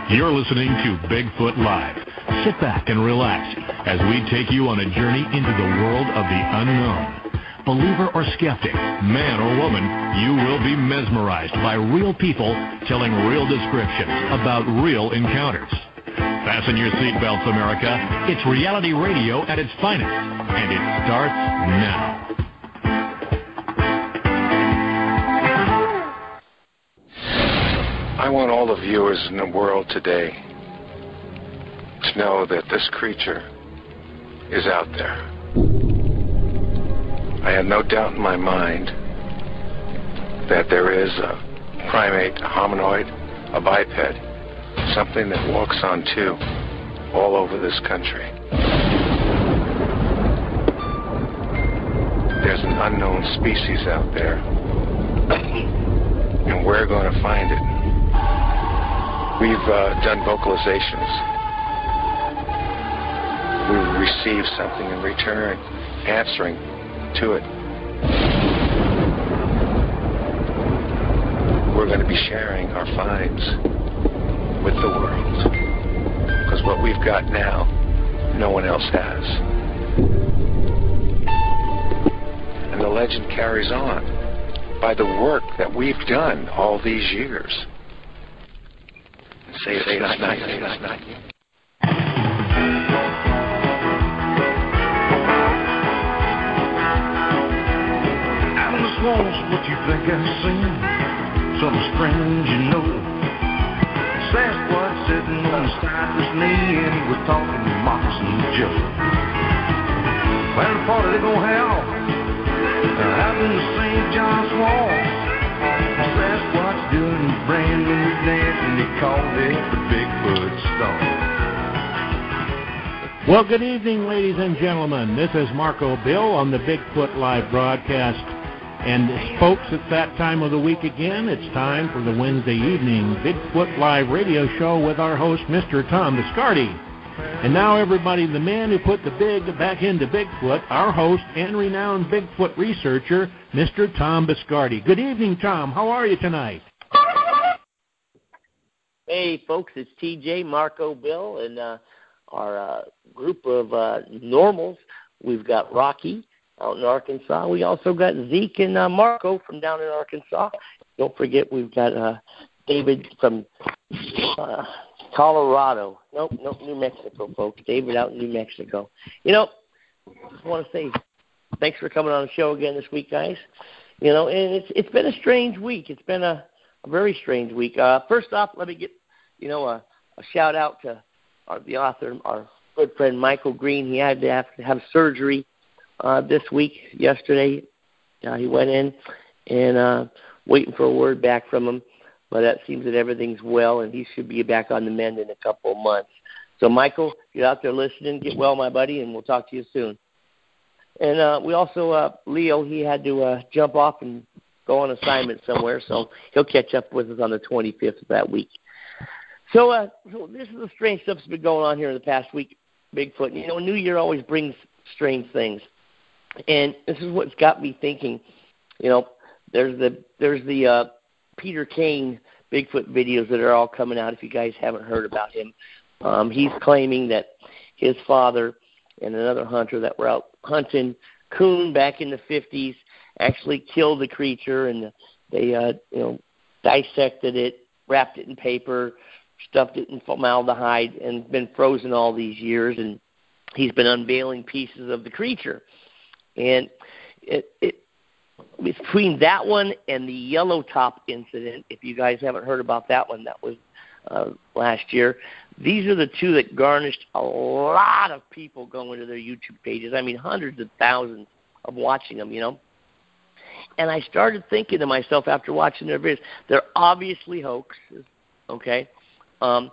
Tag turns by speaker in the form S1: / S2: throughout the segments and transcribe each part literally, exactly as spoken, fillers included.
S1: You're listening to Bigfoot Live. Sit back and relax as we take you on a journey into the world of the unknown. Believer or skeptic, man or woman, you will be mesmerized by real people telling real descriptions about real encounters. Fasten your seatbelts, America. It's reality radio at its finest, and it starts now.
S2: I want all the viewers in the world today to know that this creature is out there. I have no doubt in my mind that there is a primate, a hominoid, a biped, something that walks on two all over this country. There's an unknown species out there, and we're going to find it. We've uh, done vocalizations. We've received something in return, answering to it. We're going to be sharing our finds with the world, because what we've got now, no one else has. And the legend carries on by the work that we've done all these years. Say it's say not, not, say not, not you.
S3: Out in the swamps, what you think I've seen? Something strange, you know. Sasquatch sitting on the cypress knee, and he was talking to Moccasin Joe. Well, the party they gonna have out in the Saint John swamp. Sasquatch doing a brand new dance, and he called it the Bigfoot Stomp.
S4: Well, good evening, ladies and gentlemen. This is Marco Bill on the Bigfoot Live broadcast. And folks, it's that time of the week again. It's time for the Wednesday evening Bigfoot Live radio show with our host, Mister Tom Biscardi. And now, everybody, the man who put the big back into Bigfoot, our host and renowned Bigfoot researcher, Mister Tom Biscardi. Good evening, Tom. How are you tonight?
S5: Hey, folks, it's T J, Marco Bill, and uh, our uh, group of uh, normals. We've got Rocky out in Arkansas. We also got Zeke and uh, Marco from down in Arkansas. Don't forget, we've got uh, David from uh, Colorado. Nope, nope, New Mexico, folks. David out in New Mexico. You know, just want to say thanks for coming on the show again this week, guys. You know, and it's it's been a strange week. It's been a, a very strange week. Uh, first off, let me get, you know, a, a shout out to our, the author, our good friend Michael Green. He had to have, to have surgery uh, this week, yesterday. Uh, he went in and uh, waiting for a word back from him. But it seems that everything's well, and he should be back on the mend in a couple of months. So, Michael, if you're out there listening, get well, my buddy, and we'll talk to you soon. And uh, we also, uh, Leo, he had to uh, jump off and go on assignment somewhere, so he'll catch up with us on the twenty-fifth of that week. So, uh, so this is the strange stuff that's been going on here in the past week, Bigfoot. You know, New Year always brings strange things. And this is what's got me thinking. You know, there's the there's the uh, Peter Kane Bigfoot videos that are all coming out, if you guys haven't heard about him. Um, he's claiming that his father and another hunter that were out hunting coon back in the fifties actually killed the creature, and they uh, you know dissected it, wrapped it in paper, stuffed it in formaldehyde, and been frozen all these years, and he's been unveiling pieces of the creature. And it, it between that one and the Yellow Top incident, if you guys haven't heard about that one, that was uh, last year, these are the two that garnished a lot of people going to their YouTube pages. I mean, hundreds of thousands of watching them, you know. And I started thinking to myself after watching their videos, they're obviously hoaxes, okay? Um,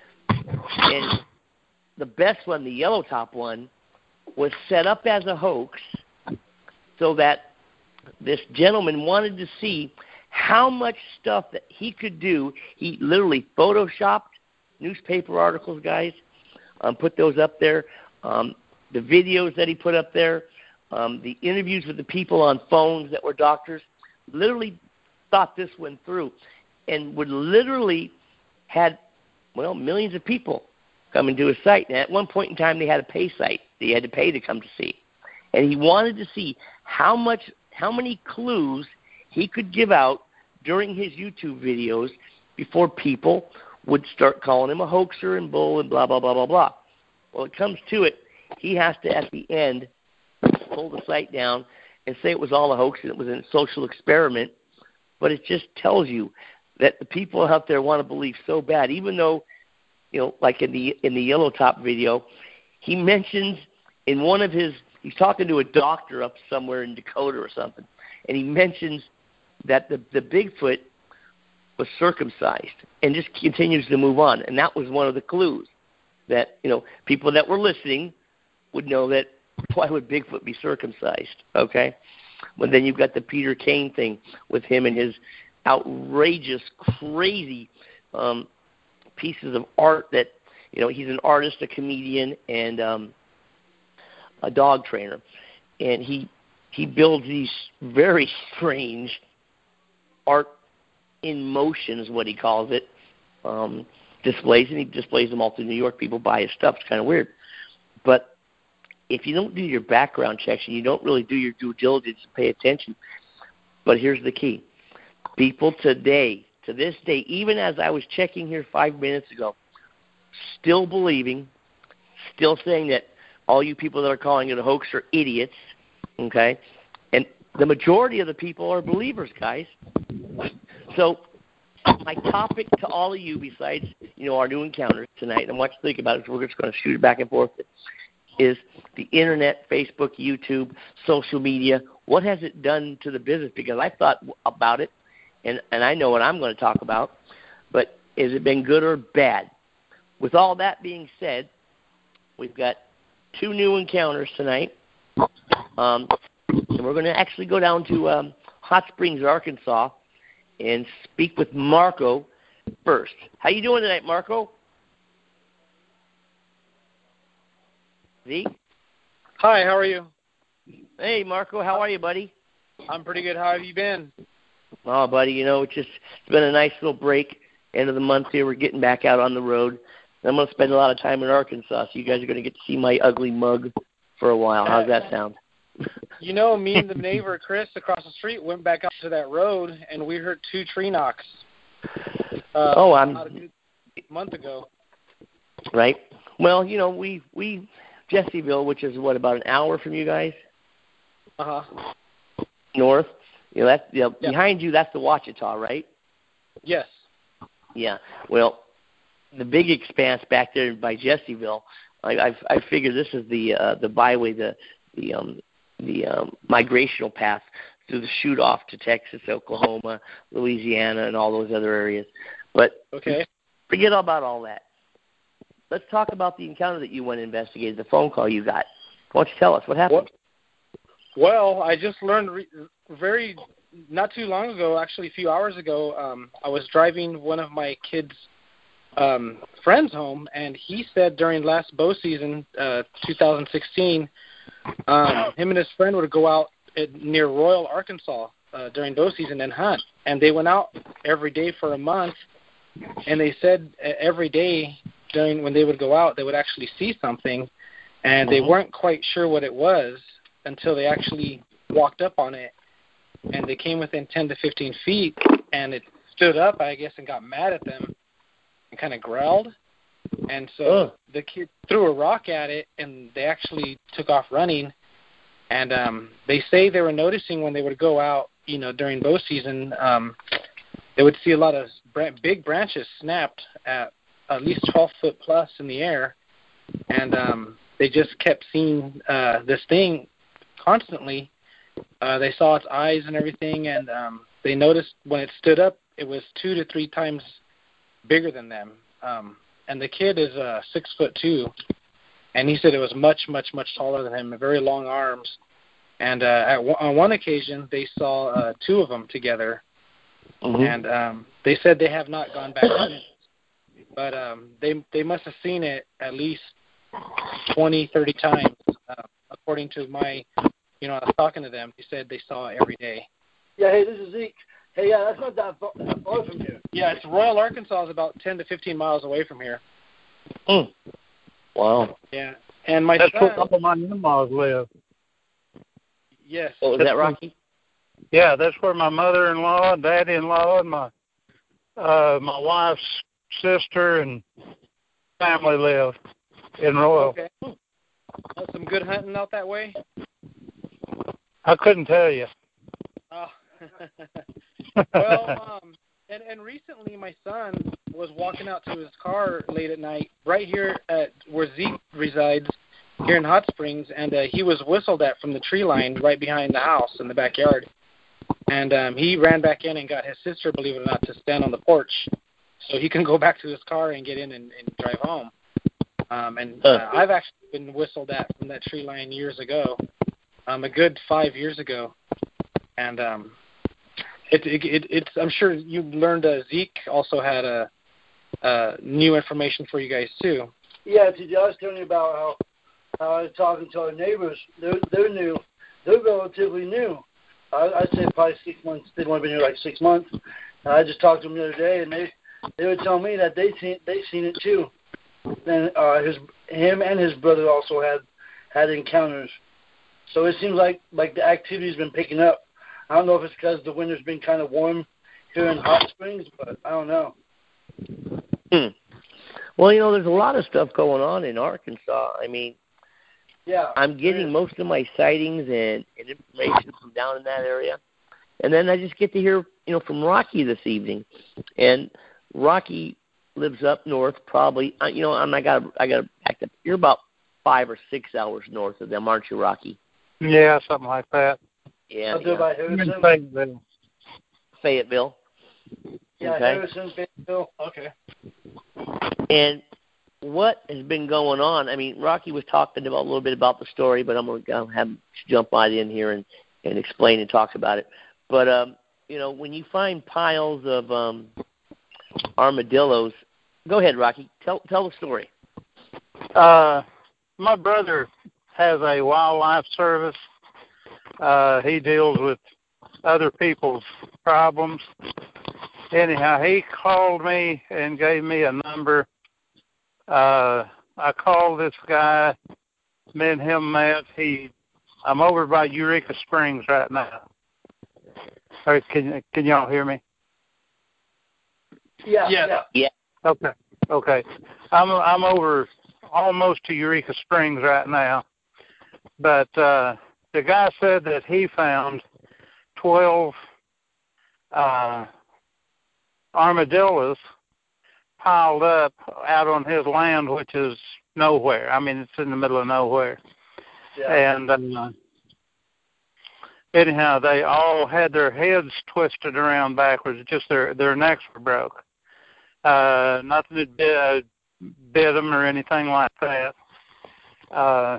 S5: and the best one, the Yellow Top one, was set up as a hoax so that this gentleman wanted to see how much stuff that he could do. He literally photoshopped newspaper articles, guys, um, put those up there, um, the videos that he put up there, um, the interviews with the people on phones that were doctors, literally thought this one through and would literally had well, millions of people coming to his site. And at one point in time, they had a pay site that you had to pay to come to see. And he wanted to see how much, how many clues he could give out during his YouTube videos before people would start calling him a hoaxer and bull and blah, blah, blah, blah, blah. Well, it comes to it, he has to, at the end, pull the site down and say it was all a hoax and it was a social experiment. But it just tells you that the people out there want to believe so bad, even though, you know, like in the in the Yellow Top video, he mentions in one of his, he's talking to a doctor up somewhere in Dakota or something, and he mentions that the, the Bigfoot was circumcised and just continues to move on. And that was one of the clues that, you know, people that were listening would know that why would Bigfoot be circumcised, okay? But then you've got the Peter Kane thing with him and his outrageous, crazy um, pieces of art that, you know, he's an artist, a comedian, and um, a dog trainer. And he he builds these very strange art in motion is what he calls it, um, displays, and he displays them all through New York. People buy his stuff. It's kind of weird. But if you don't do your background checks and you don't really do your due diligence and pay attention, but here's the key. People today, to this day, even as I was checking here five minutes ago, still believing, still saying that all you people that are calling it a hoax are idiots, okay? And the majority of the people are believers, guys. So my topic to all of you, besides, you know, our new encounters tonight, and I want you to think about it, so we're just going to shoot it back and forth, is the Internet, Facebook, YouTube, social media. What has it done to the business? Because I thought about it, and, and I know what I'm going to talk about, but has it been good or bad? With all that being said, we've got two new encounters tonight, um, and we're going to actually go down to um, Hot Springs, Arkansas, and speak with Marco first. How you doing tonight, Marco? Zeke?
S6: Hi, how are you?
S5: Hey, Marco, how are you, buddy?
S6: I'm pretty good. How have you been?
S5: Oh, buddy, you know, it's just it's been a nice little break. End of the month here, we're getting back out on the road. I'm going to spend a lot of time in Arkansas, so you guys are going to get to see my ugly mug for a while. How's that sound?
S6: You know, me and the neighbor, Chris, across the street went back out to that road, and we heard two tree knocks uh,
S5: oh, I'm
S6: about a good month ago.
S5: Right. Well, you know, we, we Jessieville, which is, what, about an hour from you guys?
S6: Uh-huh.
S5: North. You know, that's, you know,
S6: yeah.
S5: Behind you, that's the Ouachita, right?
S6: Yes.
S5: Yeah. Well, the big expanse back there by Jessieville, I I, I figure this is the uh, the byway, the the um the um, migrational path through the shoot off to Texas, Oklahoma, Louisiana, and all those other areas. But
S6: okay,
S5: forget all about all that. Let's talk about the encounter that you went and investigated, the phone call you got. Why don't you tell us what happened?
S6: Well, I just learned re- very not too long ago, actually a few hours ago. Um, I was driving one of my kids' um, friends home, and he said during last bow season, uh, two thousand sixteen, um, him and his friend would go out at, near Royal, Arkansas uh, during bow season and hunt. And they went out every day for a month, and they said every day during when they would go out, they would actually see something, and they weren't quite sure what it was until they actually walked up on it, and they came within ten to fifteen feet, and it stood up, I guess, and got mad at them and kind of growled. And so oh. the kid threw a rock at it, and they actually took off running. And um, they say they were noticing when they would go out, you know, during bow season, um, they would see a lot of br- big branches snapped at at least twelve foot plus in the air. And um, they just kept seeing uh, this thing constantly. Uh, they saw its eyes and everything, and um, they noticed when it stood up, it was two to three times bigger than them. Um, and the kid is uh, six foot two, and he said it was much, much, much taller than him, very long arms. And uh, at w- on one occasion, they saw uh, two of them together, mm-hmm. and um, they said they have not gone back on it, but um, they they must have seen it at least twenty, thirty times, uh, according to my, you know, I was talking to them. They said they saw it every day.
S7: Yeah, hey, this is Zeke. Hey, yeah, that's not that far, that far from here.
S6: Yeah, it's Royal, Arkansas is about ten to fifteen miles away from here.
S5: Mm. Wow.
S6: Yeah, and my
S8: That's
S6: son.
S8: where all my in-laws live.
S6: Yes.
S5: What was that, Rocky?
S8: Yeah, that's where my mother-in-law, daddy-in-law, and my uh, my wife's sister and family live in Royal.
S6: Okay. That's some good hunting out that way.
S8: I couldn't tell you.
S6: Oh. Well, um, and and recently my son was walking out to his car late at night, right here at where Zeke resides, here in Hot Springs, and uh, he was whistled at from the tree line right behind the house in the backyard. And um, he ran back in and got his sister, believe it or not, to stand on the porch so he can go back to his car and get in and, and drive home. Um, and uh, I've actually been whistled at from that tree line years ago, um, a good five years ago. And um, it, it, it, it's I'm sure you learned uh, Zeke also had a, uh, new information for you guys, too.
S7: Yeah, T J, I was telling you about how, how I was talking to our neighbors. They're, they're new. They're relatively new. I, I'd say probably six months. They've only been here like six months. And I just talked to them the other day, and they they were telling me that they seen they seen it too. And uh, his him and his brother also had had encounters. So it seems like like the activity's been picking up. I don't know if it's because the winter's been kind of warm here in Hot Springs, but I don't know.
S5: Hmm. Well, you know, there's a lot of stuff going on in Arkansas. I mean,
S7: yeah,
S5: I'm getting most of my sightings and, and information from down in that area. And then I just get to hear, you know, from Rocky this evening. And Rocky lives up north, probably. You know, I'm, I got I got to back up. You're about five or six hours north of them, aren't you, Rocky?
S8: Yeah, something like that.
S5: Yeah.
S7: yeah. By
S8: Harrison.
S5: Fayetteville. Fayetteville.
S7: Yeah,
S5: okay.
S7: Harrison, Fayetteville. Okay.
S5: And what has been going on? I mean, Rocky was talking about a little bit about the story, but I'm going to have him jump right in here and, and explain and talk about it. But, um, you know, when you find piles of um, armadillos, go ahead, Rocky. Tell tell the story.
S8: Uh, my brother has a wildlife service. Uh, he deals with other people's problems. Anyhow, he called me and gave me a number. Uh, I called this guy. Me and him met. He, I'm over by Eureka Springs right now. Or can can y'all hear me?
S7: Yeah,
S6: yeah,
S7: yeah.
S5: Yeah.
S8: Okay, okay. I'm I'm over almost to Eureka Springs right now. But uh, the guy said that he found twelve uh, armadillos piled up out on his land, which is nowhere. I mean, it's in the middle of nowhere.
S7: Yeah.
S8: And uh, anyhow, they all had their heads twisted around backwards. Just their their necks were broke. Uh, nothing that bit, uh, bit them or anything like that. Uh,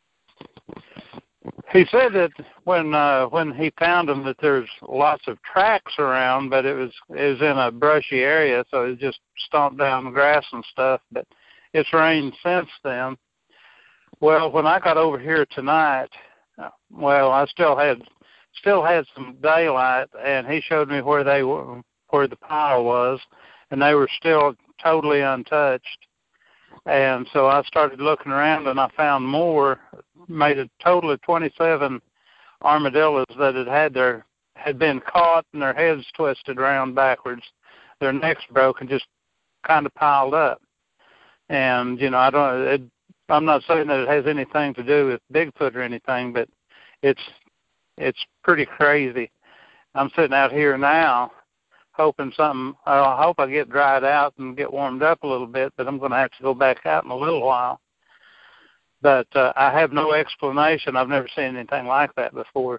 S8: he said that when uh, when he found them, that there's lots of tracks around, but it was it was in a brushy area, so it just stomped down the grass and stuff. But it's rained since then. Well, when I got over here tonight, well, I still had still had some daylight, and he showed me where they were, where the pile was, and they were still totally untouched. And so I started looking around, and I found more. Made a total of twenty-seven armadillos that had had their had been caught and their heads twisted around backwards, their necks broke, and just kind of piled up. And you know, I don't. It, I'm not saying that it has anything to do with Bigfoot or anything, but it's it's pretty crazy. I'm sitting out here now, hoping something. I hope I get dried out and get warmed up a little bit, but I'm going to have to go back out in a little while. But uh, I have no explanation. I've never seen anything like that before.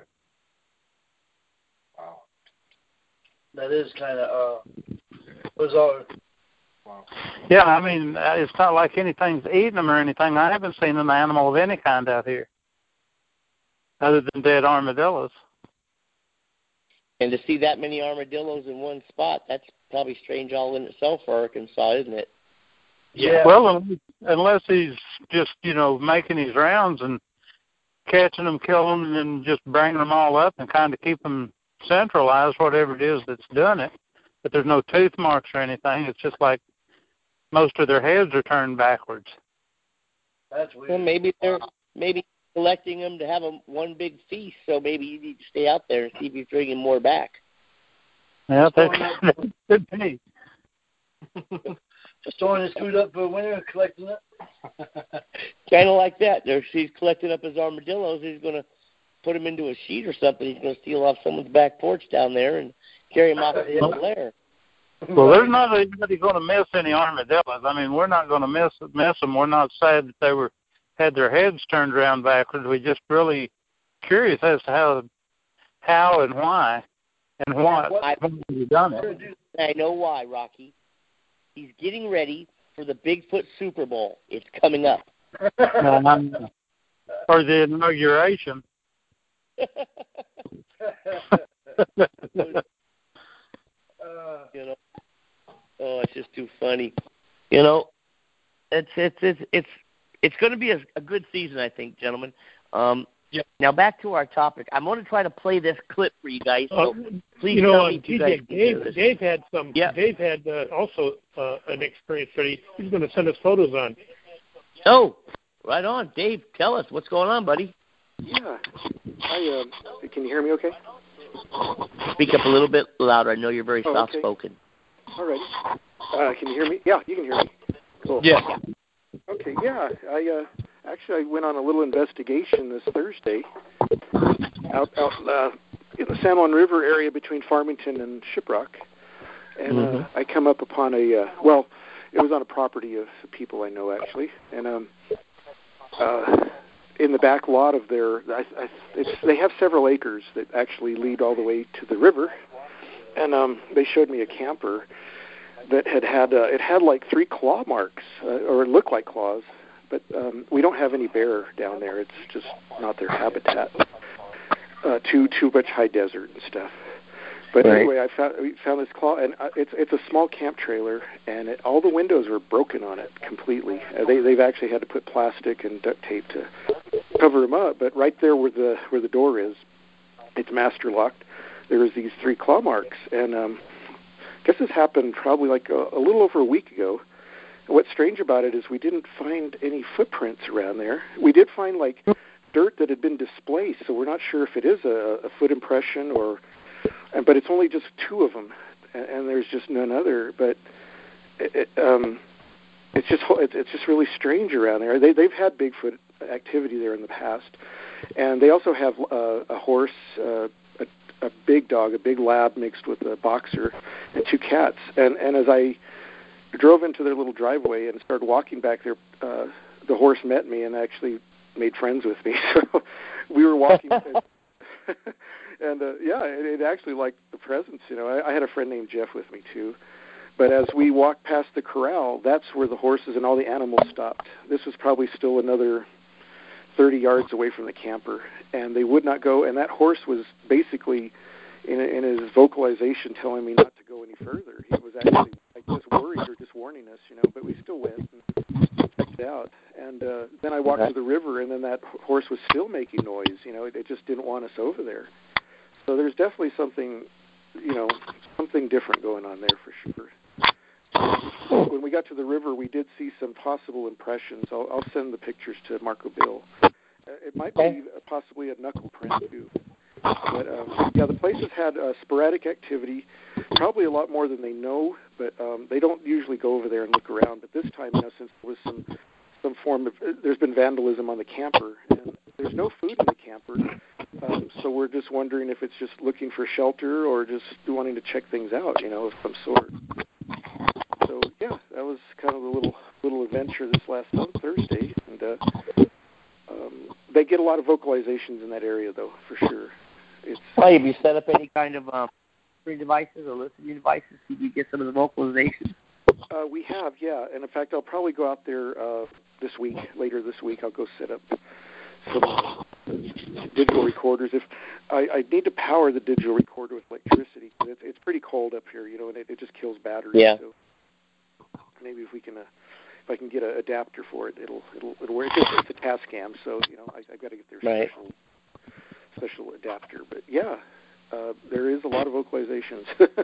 S7: Wow. That is kind of uh, bizarre. Wow.
S8: Yeah, I mean, it's not like anything's eating them or anything. I haven't seen an animal of any kind out here other than dead armadillos.
S5: And to see that many armadillos in one spot, that's probably strange all in itself for Arkansas, isn't it?
S7: Yeah.
S8: Well, unless he's just, you know, making his rounds and catching them, killing them, and then just bringing them all up and kind of keep them centralized, whatever it is that's done it. But there's no tooth marks or anything. It's just like most of their heads are turned backwards.
S7: That's weird.
S5: Well, maybe they're maybe collecting them to have a, one big feast. So maybe you need to stay out there and see if you're bringing more back.
S8: Yeah, that could be.
S7: Storing his food up for winter and collecting it.
S5: Kind of like that. There, he's collecting up his armadillos. He's going to put them into a sheet or something. He's going to steal off someone's back porch down there and carry them off to the lair.
S8: Well, there's not anybody going to miss any armadillos. I mean, we're not going to miss miss them. We're not sad that they were had their heads turned around backwards. We're just really curious as to how how and why and what you've done it.
S5: I know why, Rocky. He's getting ready for the Bigfoot Super Bowl. It's coming up.
S8: um, for the inauguration.
S5: You know, oh, it's just too funny. You know, it's it's it's it's it's going to be a, a good season, I think, gentlemen. Um,
S9: yeah.
S5: Now back to our topic. I'm going to try to play this clip for you guys. So
S9: uh,
S5: please
S9: you know,
S5: tell me
S9: uh,
S5: if you guys
S9: T J, Dave, Dave had some.
S5: Yeah.
S9: Dave had uh, also uh, an experience that he, he's going to send us photos on.
S5: Oh, right on, Dave. Tell us what's going on, buddy.
S10: Yeah, I uh, can you hear me? Okay.
S5: Speak up a little bit louder. I know you're very
S10: oh,
S5: soft-spoken.
S10: Okay. All right. Uh, can you hear me? Yeah, you can hear me. Cool.
S9: Yeah.
S10: Okay. Yeah. I uh, actually I went on a little investigation this Thursday out out uh, in the San Juan River area between Farmington and Shiprock, and
S5: mm-hmm.
S10: uh, I come up upon a uh, well, it was on a property of people I know actually, and um. Uh, in the back lot of their, I, I, it's, they have several acres that actually lead all the way to the river, and um, they showed me a camper that had had, uh, it had like three claw marks, uh, or it looked like claws, but um, we don't have any bear down there. It's just not their habitat. Uh, too too much high desert and stuff. But
S5: right.
S10: anyway, I found we found this claw, and it's it's a small camp trailer, and it, all the windows were broken on it completely. Uh, they they've actually had to put plastic and duct tape to cover them up. But right there where the where the door is, it's master locked. There was these three claw marks, and um, I guess this happened probably like a, a little over a week ago. And what's strange about it is we didn't find any footprints around there. We did find like dirt that had been displaced, so we're not sure if it is a, a foot impression or. But it's only just two of them, and there's just none other. But it, um, it's just it's just really strange around there. They they've had Bigfoot activity there in the past, and they also have uh, a horse, uh, a, a big dog, a big lab mixed with a boxer, and two cats. And and as I drove into their little driveway and started walking back there, uh, the horse met me and actually made friends with me. So we were walking. and, And, uh, yeah, it, it actually liked the presence. You know, I, I had a friend named Jeff with me, too. But as we walked past the corral, that's where the horses and all the animals stopped. This was probably still another thirty yards away from the camper. And they would not go. And that horse was basically, in, in his vocalization, telling me not to go any further. He was actually like just worried or just warning us, you know. But we still went and checked it out. And uh, then I walked to the river, and then that horse was still making noise. You know, it, it just didn't want us over there. So there's definitely something, you know, something different going on there for sure. When we got to the river, we did see some possible impressions. I'll, I'll send the pictures to Marco Bill. Uh, it might be possibly a knuckle print, too. But, um, yeah, the place has had uh, sporadic activity, probably a lot more than they know, but um, they don't usually go over there and look around. But this time, you know, since there was some, some form of, there's been vandalism on the camper, and there's no food in the camper. Um, so we're just wondering if it's just looking for shelter or just wanting to check things out, you know, of some sort. So yeah, that was kind of a little little adventure this last Thursday, and uh, um, they get a lot of vocalizations in that area, though, for sure. It's,
S5: well, have you set up any kind of um, devices or listening devices? Did you get some of the vocalizations?
S10: Uh, we have, yeah, and in fact, I'll probably go out there uh, this week. Later this week, I'll go set up some uh, digital recorders. If I, I need to power the digital recorder with electricity, because it's, it's pretty cold up here, you know, and it, it just kills batteries.
S5: Yeah.
S10: So maybe if we can, uh, if I can get an adapter for it, it'll it'll it'll work. It's, it's a Tascam, so you know I, I've got to get their
S5: right.
S10: special special adapter. But yeah, uh, there is a lot of vocalizations.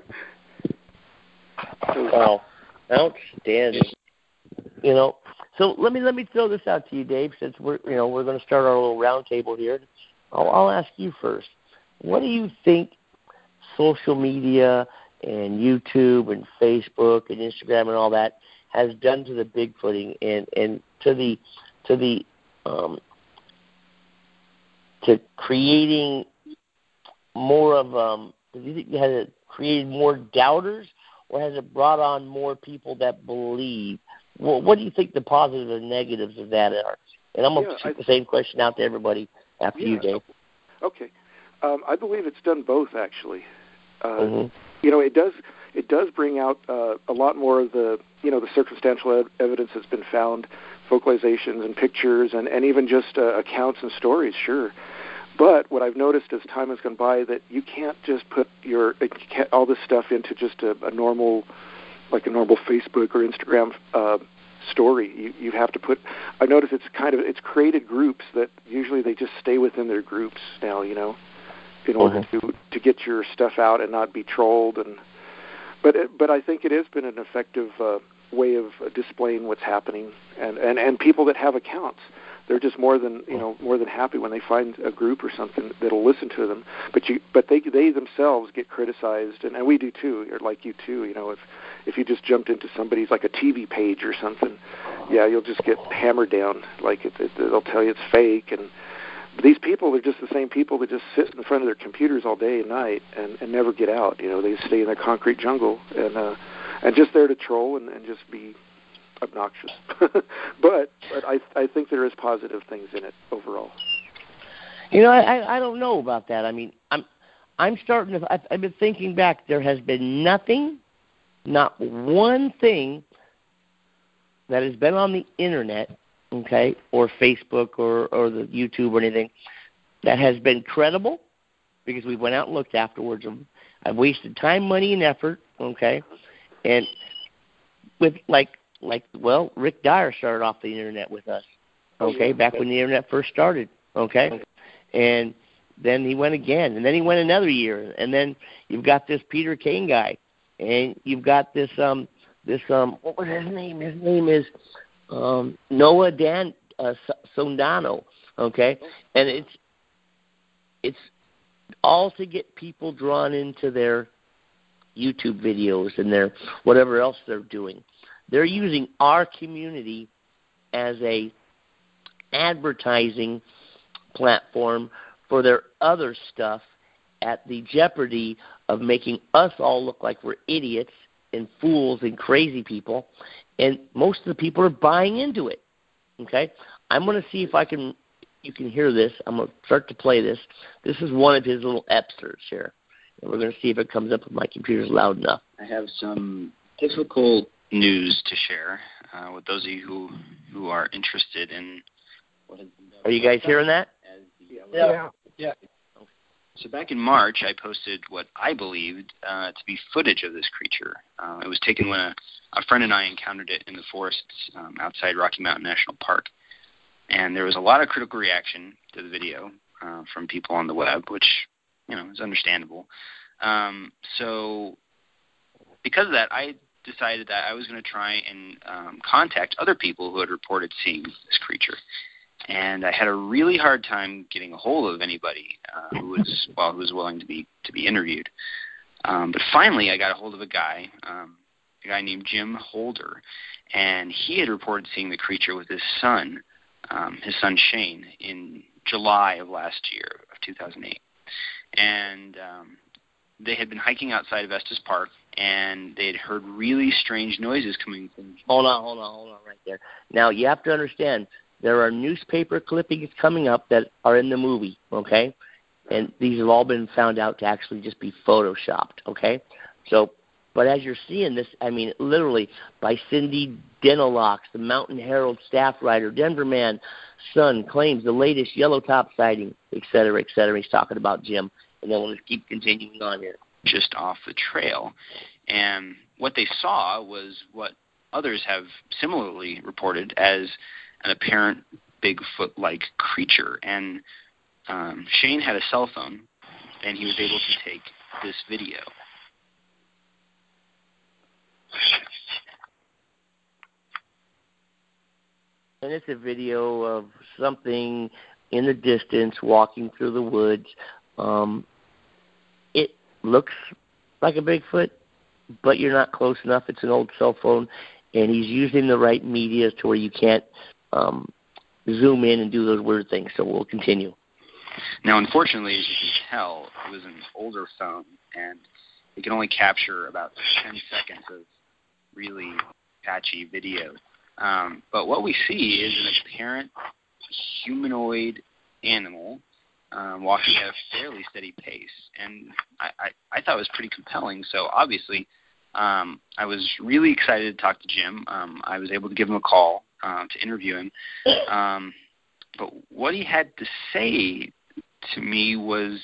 S5: Wow, outstanding. You know, so let me let me throw this out to you, Dave. Since we're you know we're going to start our little round table here, I'll, I'll ask you first. What do you think social media and YouTube and Facebook and Instagram and all that has done to the Bigfooting and, and to the to the um, to creating more of um? Do you think has it created more doubters, or has it brought on more people that believe? Well, what do you think the positives and negatives of that are? And I'm going to yeah, shoot I, the same question out to everybody after
S10: yeah,
S5: you, Dave.
S10: Okay. Um, I believe it's done both, actually. Uh,
S5: mm-hmm.
S10: You know, it does it does bring out uh, a lot more of the, you know, the circumstantial ev- evidence that's been found, vocalizations and pictures, and, and even just uh, accounts and stories, sure. But what I've noticed as time has gone by, that you can't just put your all this stuff into just a, a normal, like a normal Facebook or Instagram uh, story. You you have to put. I noticed it's kind of it's created groups that usually they just stay within their groups now. You know, in order mm-hmm. to to get your stuff out and not be trolled. And but it, but I think it has been an effective uh, way of uh, displaying what's happening, and, and, and people that have accounts. They're just more than you know more than happy when they find a group or something that'll listen to them. But you, but they they themselves get criticized, and, and we do too. Or like you too. You know, if if you just jumped into somebody's like a T V page or something, yeah, you'll just get hammered down. Like it, it, they'll tell you it's fake. And these people are just the same people that just sit in front of their computers all day and night and, and never get out. You know, they stay in their concrete jungle and uh, and just there to troll and, and just be obnoxious. but but I I think there is positive things in it overall.
S5: You know, I I don't know about that. I mean, I'm I'm starting to. I've, I've been thinking back. There has been nothing, not one thing that has been on the internet, okay, or Facebook or or the YouTube or anything that has been credible, because we went out and looked afterwards. I've wasted time, money, and effort, okay, and with like. Like, well, Rick Dyer started off the internet with us, okay, oh, yeah. back when the internet first started, okay? And then he went again, and then he went another year, and then you've got this Peter Kane guy, and you've got this, um, this, um, what was his name? His name is um, Noah Dan uh, Sondano, okay? And it's, it's all to get people drawn into their YouTube videos and their whatever else they're doing. They're using our community as a advertising platform for their other stuff at the jeopardy of making us all look like we're idiots and fools and crazy people. And most of the people are buying into it, okay? I'm going to see if I can, you can hear this. I'm going to start to play this. This is one of his little excerpts here. And we're going to see if it comes up if my computer's loud enough.
S11: I have some difficult news to share uh, with those of you who, who are interested in what has been done.
S5: Are you guys hearing that?
S6: Yeah. Yeah. yeah.
S11: So back in March, I posted what I believed uh, to be footage of this creature. Uh, it was taken when a, a friend and I encountered it in the forests um, outside Rocky Mountain National Park. And there was a lot of critical reaction to the video uh, from people on the web, which, you know, is understandable. Um, so because of that, I decided that I was going to try and um, contact other people who had reported seeing this creature. And I had a really hard time getting a hold of anybody uh, who was well who was willing to be to be interviewed. Um, but finally, I got a hold of a guy, um, a guy named Jim Holder, and he had reported seeing the creature with his son, um, his son Shane, in July of last year of two thousand eight. And um, they had been hiking outside of Estes Park, and they had heard really strange noises coming from.
S5: Hold on, hold on, hold on, right there. Now you have to understand. There are newspaper clippings coming up that are in the movie, okay? And these have all been found out to actually just be photoshopped, okay? So, but as you're seeing this, I mean, literally, by Cindy Denilocks, the Mountain Herald staff writer, Denver man, son, claims the latest yellow top sighting, et cetera, et cetera. He's talking about Jim. And then we'll just keep continuing on here.
S11: Just off the trail. And what they saw was what others have similarly reported as an apparent Bigfoot-like creature. And um, Shane had a cell phone, and he was able to take this video.
S5: And it's a video of something in the distance walking through the woods. Um, it looks like a Bigfoot, but you're not close enough. It's an old cell phone, and he's using the right media to where you can't um, zoom in and do those weird things. So we'll continue.
S11: Now, unfortunately, as you can tell, it was an older phone, and it can only capture about ten seconds of really patchy video. Um, but what we see is an apparent humanoid animal um, walking at a fairly steady pace. And I, I, I thought it was pretty compelling. So obviously, um, I was really excited to talk to Jim. Um, I was able to give him a call um, to interview him. Um, but what he had to say to me was,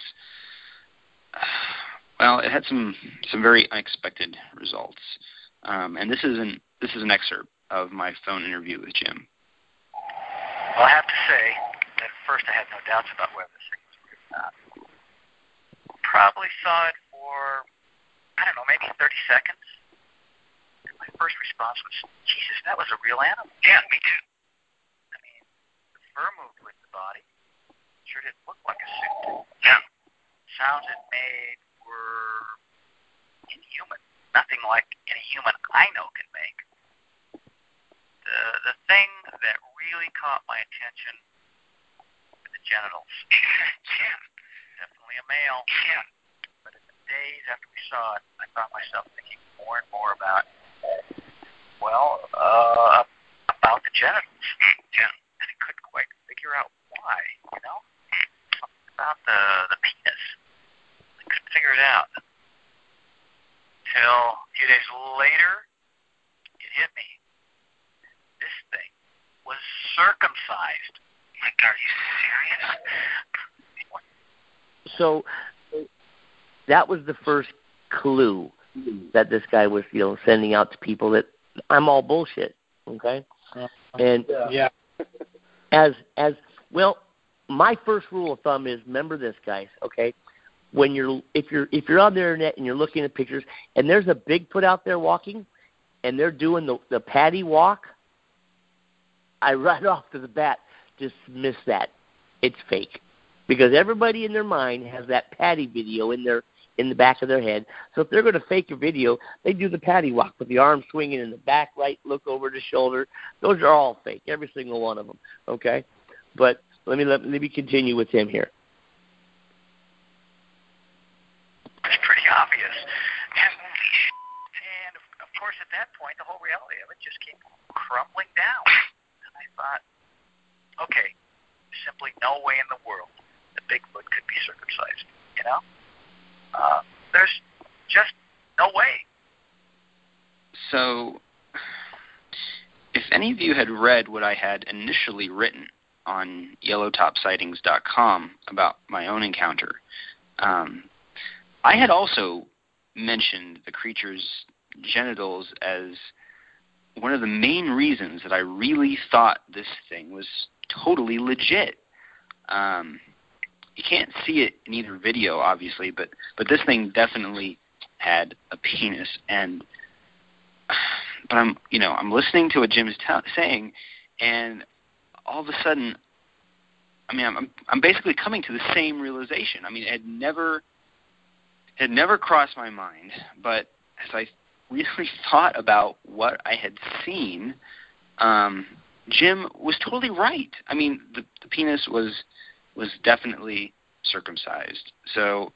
S11: well, it had some, some very unexpected results. Um, and this is an this is an excerpt of my phone interview with Jim.
S12: Well, I have to say that at first I had no doubts about whether this thing was real or not. Probably saw it for, I don't know, maybe thirty seconds. And my first response was, Jesus, that was a real animal. Yeah, me too. I mean, the fur moved with the body. Sure didn't look like a suit. Yeah. Sounds it made were inhuman. Nothing like any human I know can make. The the thing that really caught my attention were the genitals. Yeah. Definitely a male. Yeah. But in the days after we saw it, I found myself thinking more and more about, well, uh, about the genitals. Yeah. And I couldn't quite figure out why, you know? Something about the, the penis. I couldn't figure it out. Till a few days later, it hit me. This thing was circumcised. Like, are you serious?
S5: So that was the first clue that this guy was, you know, sending out to people that I'm all bullshit. Okay, and
S6: yeah,
S5: as as well, my first rule of thumb is remember this, guys. Okay. When you're if you're if you're on the internet and you're looking at pictures and there's a Bigfoot out there walking and they're doing the, the patty walk, I right off to the bat dismiss that. It's fake. Because everybody in their mind has that patty video in their in the back of their head. So if they're going to fake a video, they do the patty walk with the arm swinging in the back, right, look over the shoulder. Those are all fake, every single one of them. Okay? But let me let, let me continue with him here.
S12: It's pretty obvious. And, and of, of course, at that point, the whole reality of it just came crumbling down. And I thought, okay, simply no way in the world that Bigfoot could be circumcised. You know, uh, there's just no way.
S11: So, if any of you had read what I had initially written on yellow top sightings dot com about my own encounter, um, I had also mentioned the creature's genitals as one of the main reasons that I really thought this thing was totally legit. Um, you can't see it in either video, obviously, but, but this thing definitely had a penis. And but I'm you know I'm listening to what Jim is t- saying, and all of a sudden, I mean I'm I'm basically coming to the same realization. I mean it had never. It had never crossed my mind, but as I really thought about what I had seen, um, Jim was totally right. I mean, the, the penis was was definitely circumcised. So,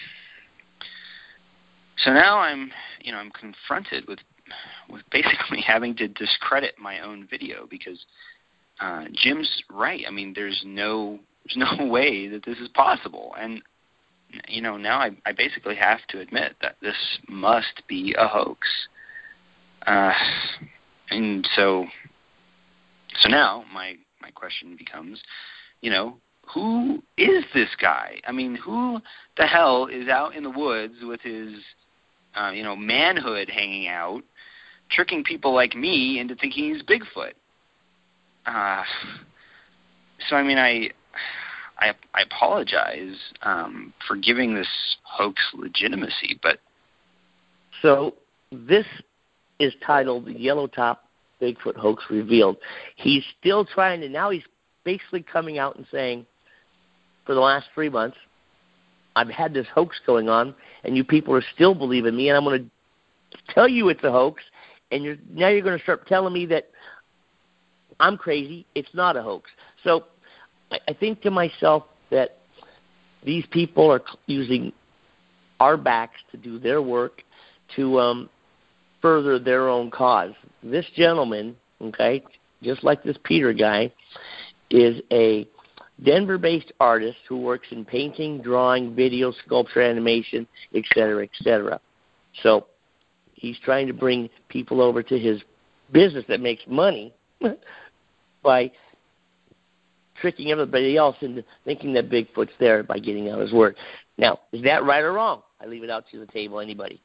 S11: so now I'm, you know, I'm confronted with with basically having to discredit my own video because uh, Jim's right. I mean, there's no there's no way that this is possible, and you know, now I, I basically have to admit that this must be a hoax. Uh, and so, so now my, my question becomes, you know, who is this guy? I mean, who the hell is out in the woods with his, uh, you know, manhood hanging out, tricking people like me into thinking he's Bigfoot? Uh, so, I mean, I... I, I apologize um, for giving this hoax legitimacy, but
S5: so this is titled Yellow Top Bigfoot Hoax Revealed. He's still trying to, now he's basically coming out and saying, for the last three months, I've had this hoax going on, and you people are still believing me, and I'm going to tell you it's a hoax, and you're, now you're going to start telling me that I'm crazy. It's not a hoax. So I, I think to myself that these people are using our backs to do their work to um, further their own cause. This gentleman, okay, just like this Peter guy, is a Denver-based artist who works in painting, drawing, video, sculpture, animation, et cetera, et cetera. So he's trying to bring people over to his business that makes money by tricking everybody else into thinking that Bigfoot's there by getting out his word. Now, is that right or wrong? I leave it out to the table. Anybody?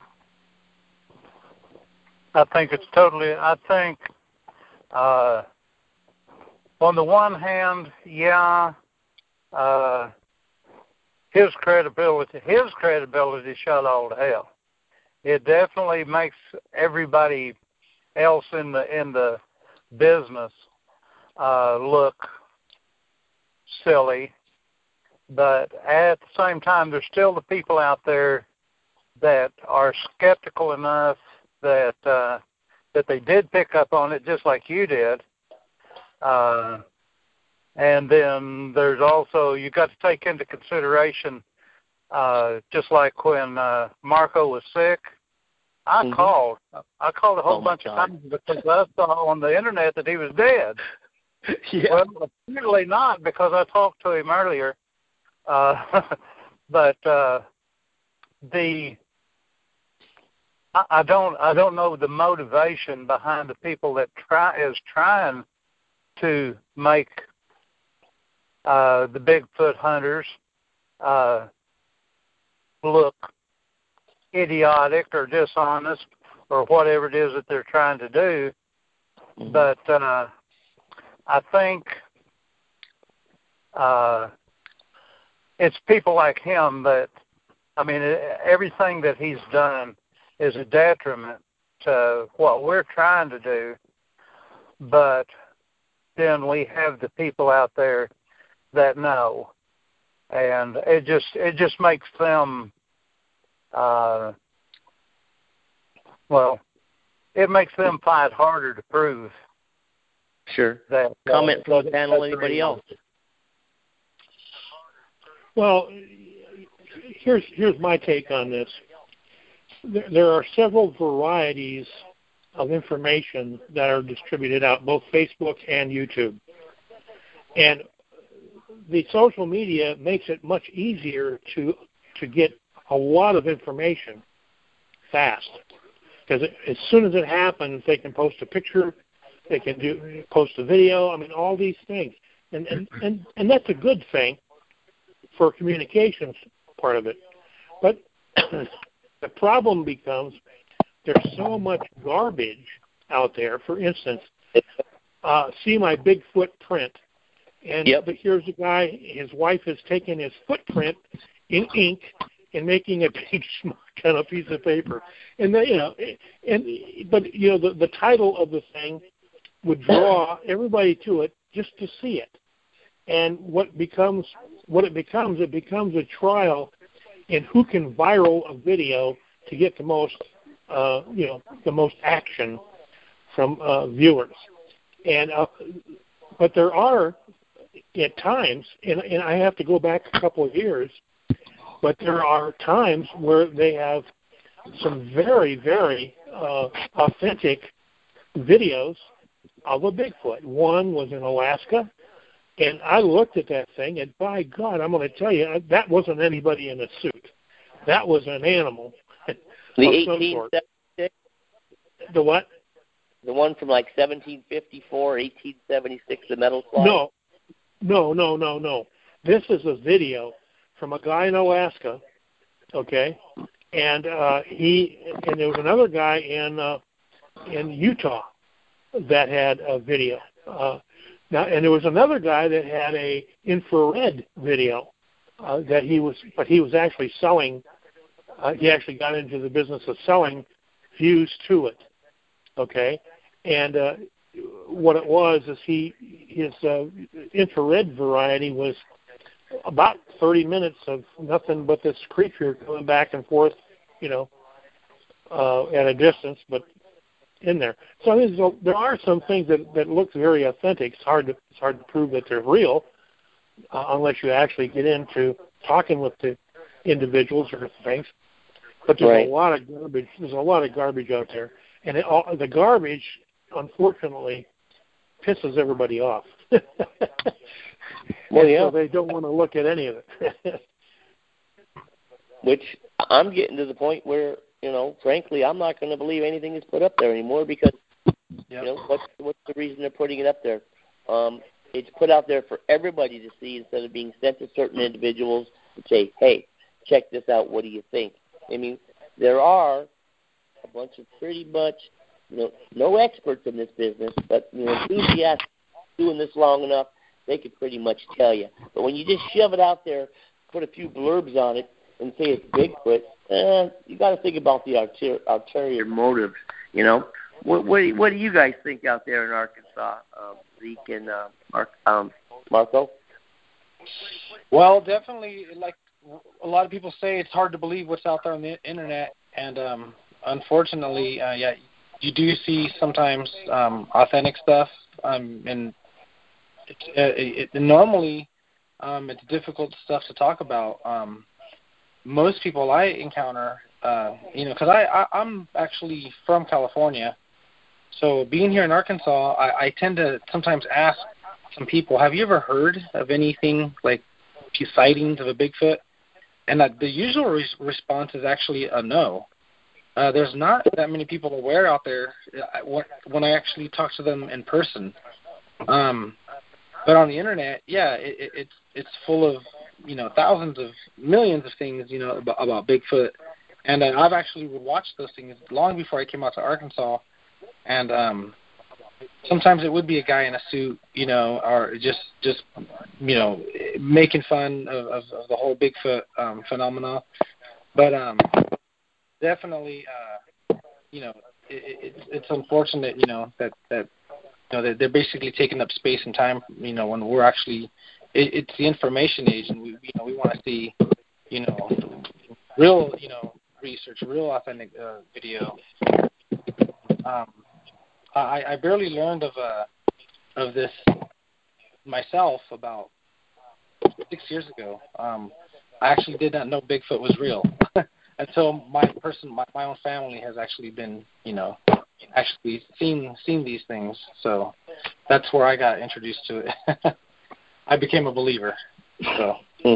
S8: I think it's totally, I think, uh, on the one hand, yeah, uh, his credibility, his credibility shot all to hell. It definitely makes everybody else in the in the business uh, look silly, but at the same time, there's still the people out there that are skeptical enough that uh, that they did pick up on it, just like you did. Uh, and then there's also, you got to take into consideration, uh, just like when uh, Marco was sick, I mm-hmm. called. I called a whole oh bunch of times because I saw on the internet that he was dead. Yeah. Well, apparently not, because I talked to him earlier. Uh, but uh, the I, I don't I don't know the motivation behind the people that try is trying to make uh, the Bigfoot hunters uh, look idiotic or dishonest or whatever it is that they're trying to do. Mm-hmm. But uh, I think uh, it's people like him that, I mean, everything that he's done is a detriment to what we're trying to do. But then we have the people out there that know, and it just it just makes them, uh, well, it makes them fight harder to prove.
S5: Sure.
S8: That
S5: comment
S8: uh,
S5: from the panel. Anybody else?
S9: Well, here's here's my take on this. There, there are several varieties of information that are distributed out, both Facebook and YouTube. And the social media makes it much easier to to get a lot of information fast. Because as soon as it happens, they can post a picture, they can do post a video, I mean, all these things. And and, and, and that's a good thing for communications part of it. But the problem becomes there's so much garbage out there. For instance, uh, see my Bigfoot print. And
S5: yep.
S9: But here's a guy, his wife has taken his footprint in ink and making a big smudge on a piece of paper. And, they, you know, and but, you know, the, the title of the thing would draw everybody to it just to see it. And what becomes what it becomes, it becomes a trial in who can viral a video to get the most, uh, you know, the most action from uh, viewers. And uh, but there are, at times, and, and I have to go back a couple of years, but there are times where they have some very, very uh, authentic videos of a Bigfoot. One was in Alaska, and I looked at that thing, and by God, I'm going to tell you, that wasn't anybody in a suit. That was an animal.
S5: The eighteen seventy-six?
S9: The what?
S5: The one from like seventeen fifty-four, eighteen seventy-six, the metal slide?
S9: No, no, no, no, no. This is a video from a guy in Alaska, okay, and uh, he and there was another guy in uh, in Utah that had a video. Uh, Now, and there was another guy that had a infrared video uh, that he was, but he was actually selling. Uh, he actually got into the business of selling views to it. Okay, and uh, what it was is he his uh, infrared variety was about thirty minutes of nothing but this creature going back and forth, you know, uh, at a distance, but in there. So there's a, there are some things that, that look very authentic. It's hard to it's hard to prove that they're real uh, unless you actually get into talking with the individuals or things. But there's right. a lot of garbage. There's a lot of garbage out there, and it, all, the garbage, unfortunately, pisses everybody off.
S5: Well, yeah.
S9: So they don't want to look at any of it.
S5: Which I'm getting to the point where, you know, frankly, I'm not going to believe anything is put up there anymore because, yep. you know, what's what's the reason they're putting it up there? Um, it's put out there for everybody to see instead of being sent to certain individuals to say, hey, check this out. What do you think? I mean, there are a bunch of pretty much, you know, no experts in this business, but, you know, enthusiasts doing this long enough, they could pretty much tell you. But when you just shove it out there, put a few blurbs on it, and say it's Bigfoot, eh, you got to think about the ulterior, ulterior motives, you know. What, what, do, what do you guys think out there in Arkansas, um, Zeke and uh, Mark, um, Marco?
S6: Well, definitely, like a lot of people say, it's hard to believe what's out there on the internet, and um, unfortunately, uh, yeah, you do see sometimes um, authentic stuff, um, and it, it, it, normally um, it's difficult stuff to talk about. Um, most people I encounter, uh, you know, because I, I, I'm actually from California, so being here in Arkansas, I, I tend to sometimes ask some people, have you ever heard of anything like sightings of a Bigfoot? And uh, the usual re- response is actually a no. Uh, there's not that many people aware out there when I actually talk to them in person. Um, but on the internet, yeah, it, it, it's it's full of, you know, thousands of millions of things, you know, about, about Bigfoot. And uh, I've actually would watch those things long before I came out to Arkansas. And um, sometimes it would be a guy in a suit, you know, or just, just you know, making fun of, of, of the whole Bigfoot um, phenomena. But um, definitely, uh, you know, it, it, it's unfortunate, you know, that, that you know, they're basically taking up space and time, you know, when we're actually, it, it's the information age, and we, you know, we want to see, you know, real, you know, research, real authentic uh, video. Um, I, I barely learned of uh, of this myself about six years ago. Um, I actually did not know Bigfoot was real until my person, my, my own family has actually been, you know, actually seen seen these things. So that's where I got introduced to it. I became a believer. So.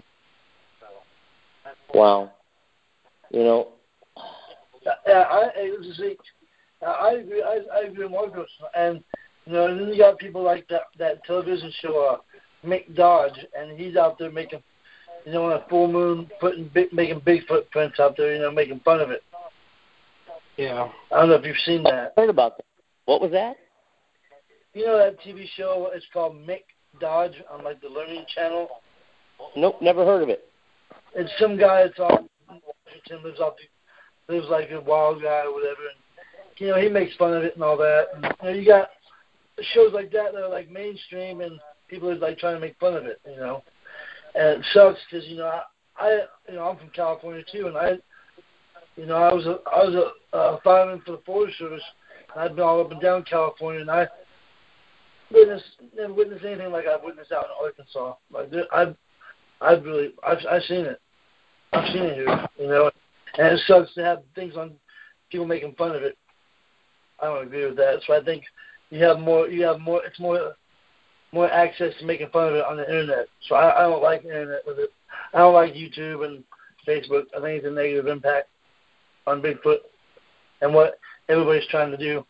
S5: Wow. You know.
S7: Yeah, I, I, I agree. I, I agree with Marcos. And you know, and then you got people like that that television show, uh, Mick Dodge, and he's out there making, you know, on a full moon, putting big, making big footprints out there, you know, making fun of it.
S6: Yeah.
S7: I don't know if you've seen that.
S5: I heard about that. What was that?
S7: You know that T V show? It's called Mick Dodge on like the Learning Channel.
S5: Nope, never heard of it.
S7: It's some guy that's on Washington, lives out, lives like a wild guy or whatever. And, you know, he makes fun of it and all that. And, you know, you got shows like that that are like mainstream, and people are like trying to make fun of it. You know, and it sucks because you know I, I, you know, I'm from California too, and I, you know, I was a I was a uh, fireman for the Forest Service. And I've been all up and down California, and I witnessed never witnessed anything like I've witnessed out in Arkansas. Like I've I've really I've I've seen it. I've seen it here. You know, and it sucks to have things on people making fun of it. I don't agree with that. So I think you have more. You have more. It's more, more access to making fun of it on the internet. So I, I don't like the internet with it. I don't like YouTube and Facebook. I think it's a negative impact on Bigfoot and what everybody's trying to do.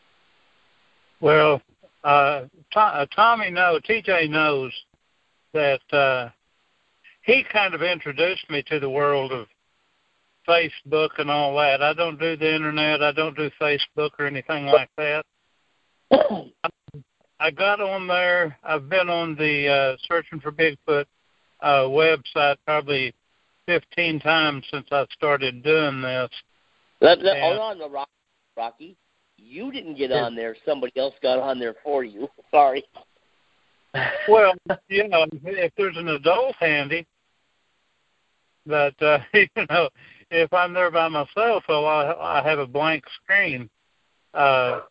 S8: Well, uh, Tom, Tommy knows. T J knows that uh, he kind of introduced me to the world of Facebook and all that. I don't do the internet. I don't do Facebook or anything like that. I got on there. I've been on the uh, Searching for Bigfoot uh, website probably fifteen times since I started doing this.
S5: Let, let, hold on, the Rocky. You didn't get on there. Somebody else got on there for you. Sorry.
S8: Well, you know, if there's an adult handy, but, uh, you know, if I'm there by myself, well, I, I have a blank screen. Uh,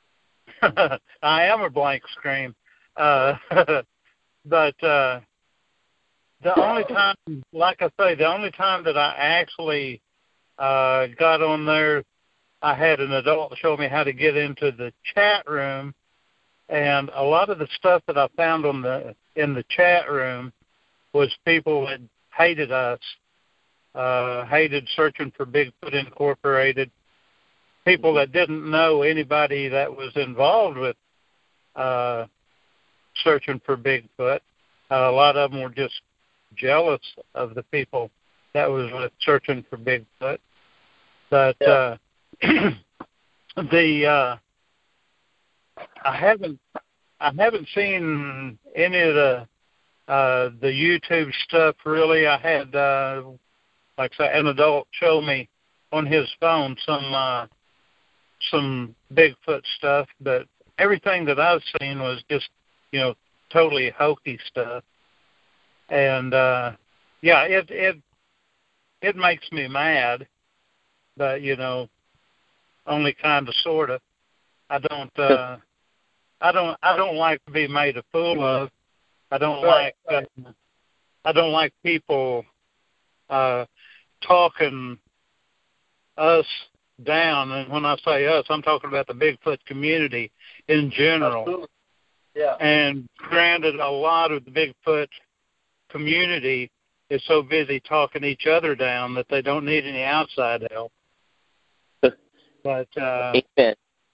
S8: I am a blank screen. Uh, but uh, the only time, like I say, the only time that I actually uh, got on there, I had an adult show me how to get into the chat room, and a lot of the stuff that I found on the in the chat room was people that hated us, uh, hated Searching for Bigfoot Incorporated, people that didn't know anybody that was involved with uh, Searching for Bigfoot. Uh, a lot of them were just jealous of the people that was with Searching for Bigfoot. But yeah. uh, the uh, I haven't I haven't seen any of the uh, the YouTube stuff really. I had uh, like I say, an adult show me on his phone some uh, some Bigfoot stuff, but everything that I've seen was just, you know, totally hokey stuff. And uh, yeah, it it it makes me mad, but you know, only kind of sort of. I don't uh, I don't I don't like to be made a fool of. I don't
S5: right,
S8: like
S5: right.
S8: Uh, I don't like people uh, talking us down, and when I say us, I'm talking about the Bigfoot community in general.
S7: Absolutely. Yeah.
S8: And granted, a lot of the Bigfoot community is so busy talking each other down that they don't need any outside help. But uh,
S5: Amen.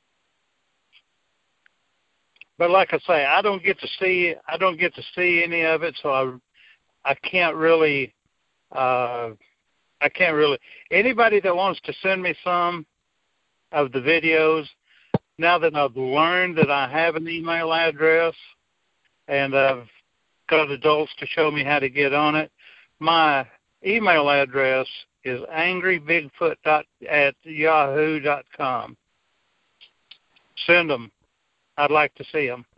S8: But like I say, I don't get to see I don't get to see any of it, so I I can't really uh, I can't really. Anybody that wants to send me some of the videos, now that I've learned that I have an email address and I've got adults to show me how to get on it, my email address is angrybigfoot at yahoo dot com. Send them. I'd like to see them.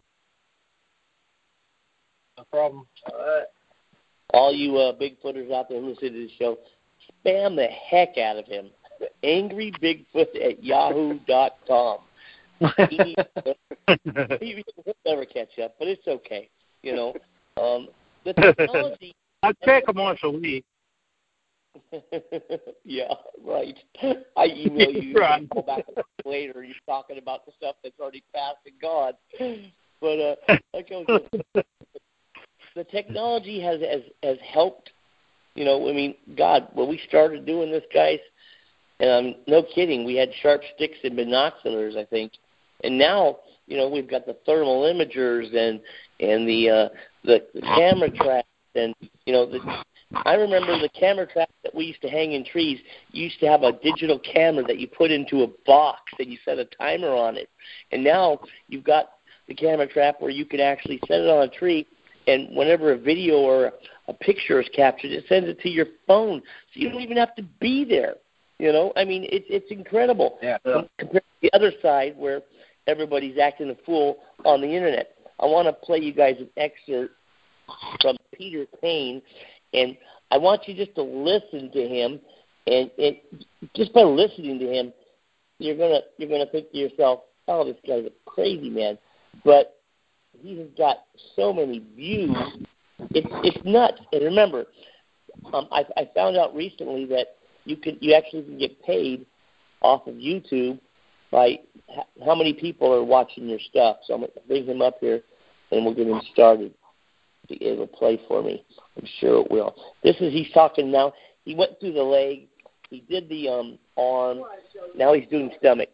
S6: No problem.
S5: All right. All you uh, Bigfooters out there listening to the show, spam the heck out of him. angrybigfoot at yahoo dot com. he, he will never catch up, but it's okay. You know, um, the technology.
S8: I check them once a week.
S5: Yeah, right. I email you
S8: right.
S5: and call back later. You're talking about the stuff that's already passed and gone. But uh, like I was saying, the technology has, has has helped. You know, I mean, God, when we started doing this, guys, um, no kidding, we had sharp sticks and binoculars, I think, and now, you know, we've got the thermal imagers and and the uh, the, the camera traps, and you know the. I remember the camera traps that we used to hang in trees. You used to have a digital camera that you put into a box and you set a timer on it. And now you've got the camera trap where you can actually set it on a tree, and whenever a video or a picture is captured, it sends it to your phone. So you don't even have to be there. You know, I mean, it's it's incredible.
S6: Yeah.
S5: Compared to the other side where everybody's acting a fool on the internet. I want to play you guys an excerpt from Peter Payne. And I want you just to listen to him, and, and just by listening to him, you're gonna you're gonna think to yourself, "Oh, this guy's a crazy man," but he has got so many views. It's it's nuts. And remember, um, I, I found out recently that you can you actually can get paid off of YouTube by how many people are watching your stuff. So I'm gonna bring him up here, and we'll get him started. It'll play for me. I'm sure it will. This is, he's talking now. He went through the leg. He did the um, arm. Now he's doing stomach.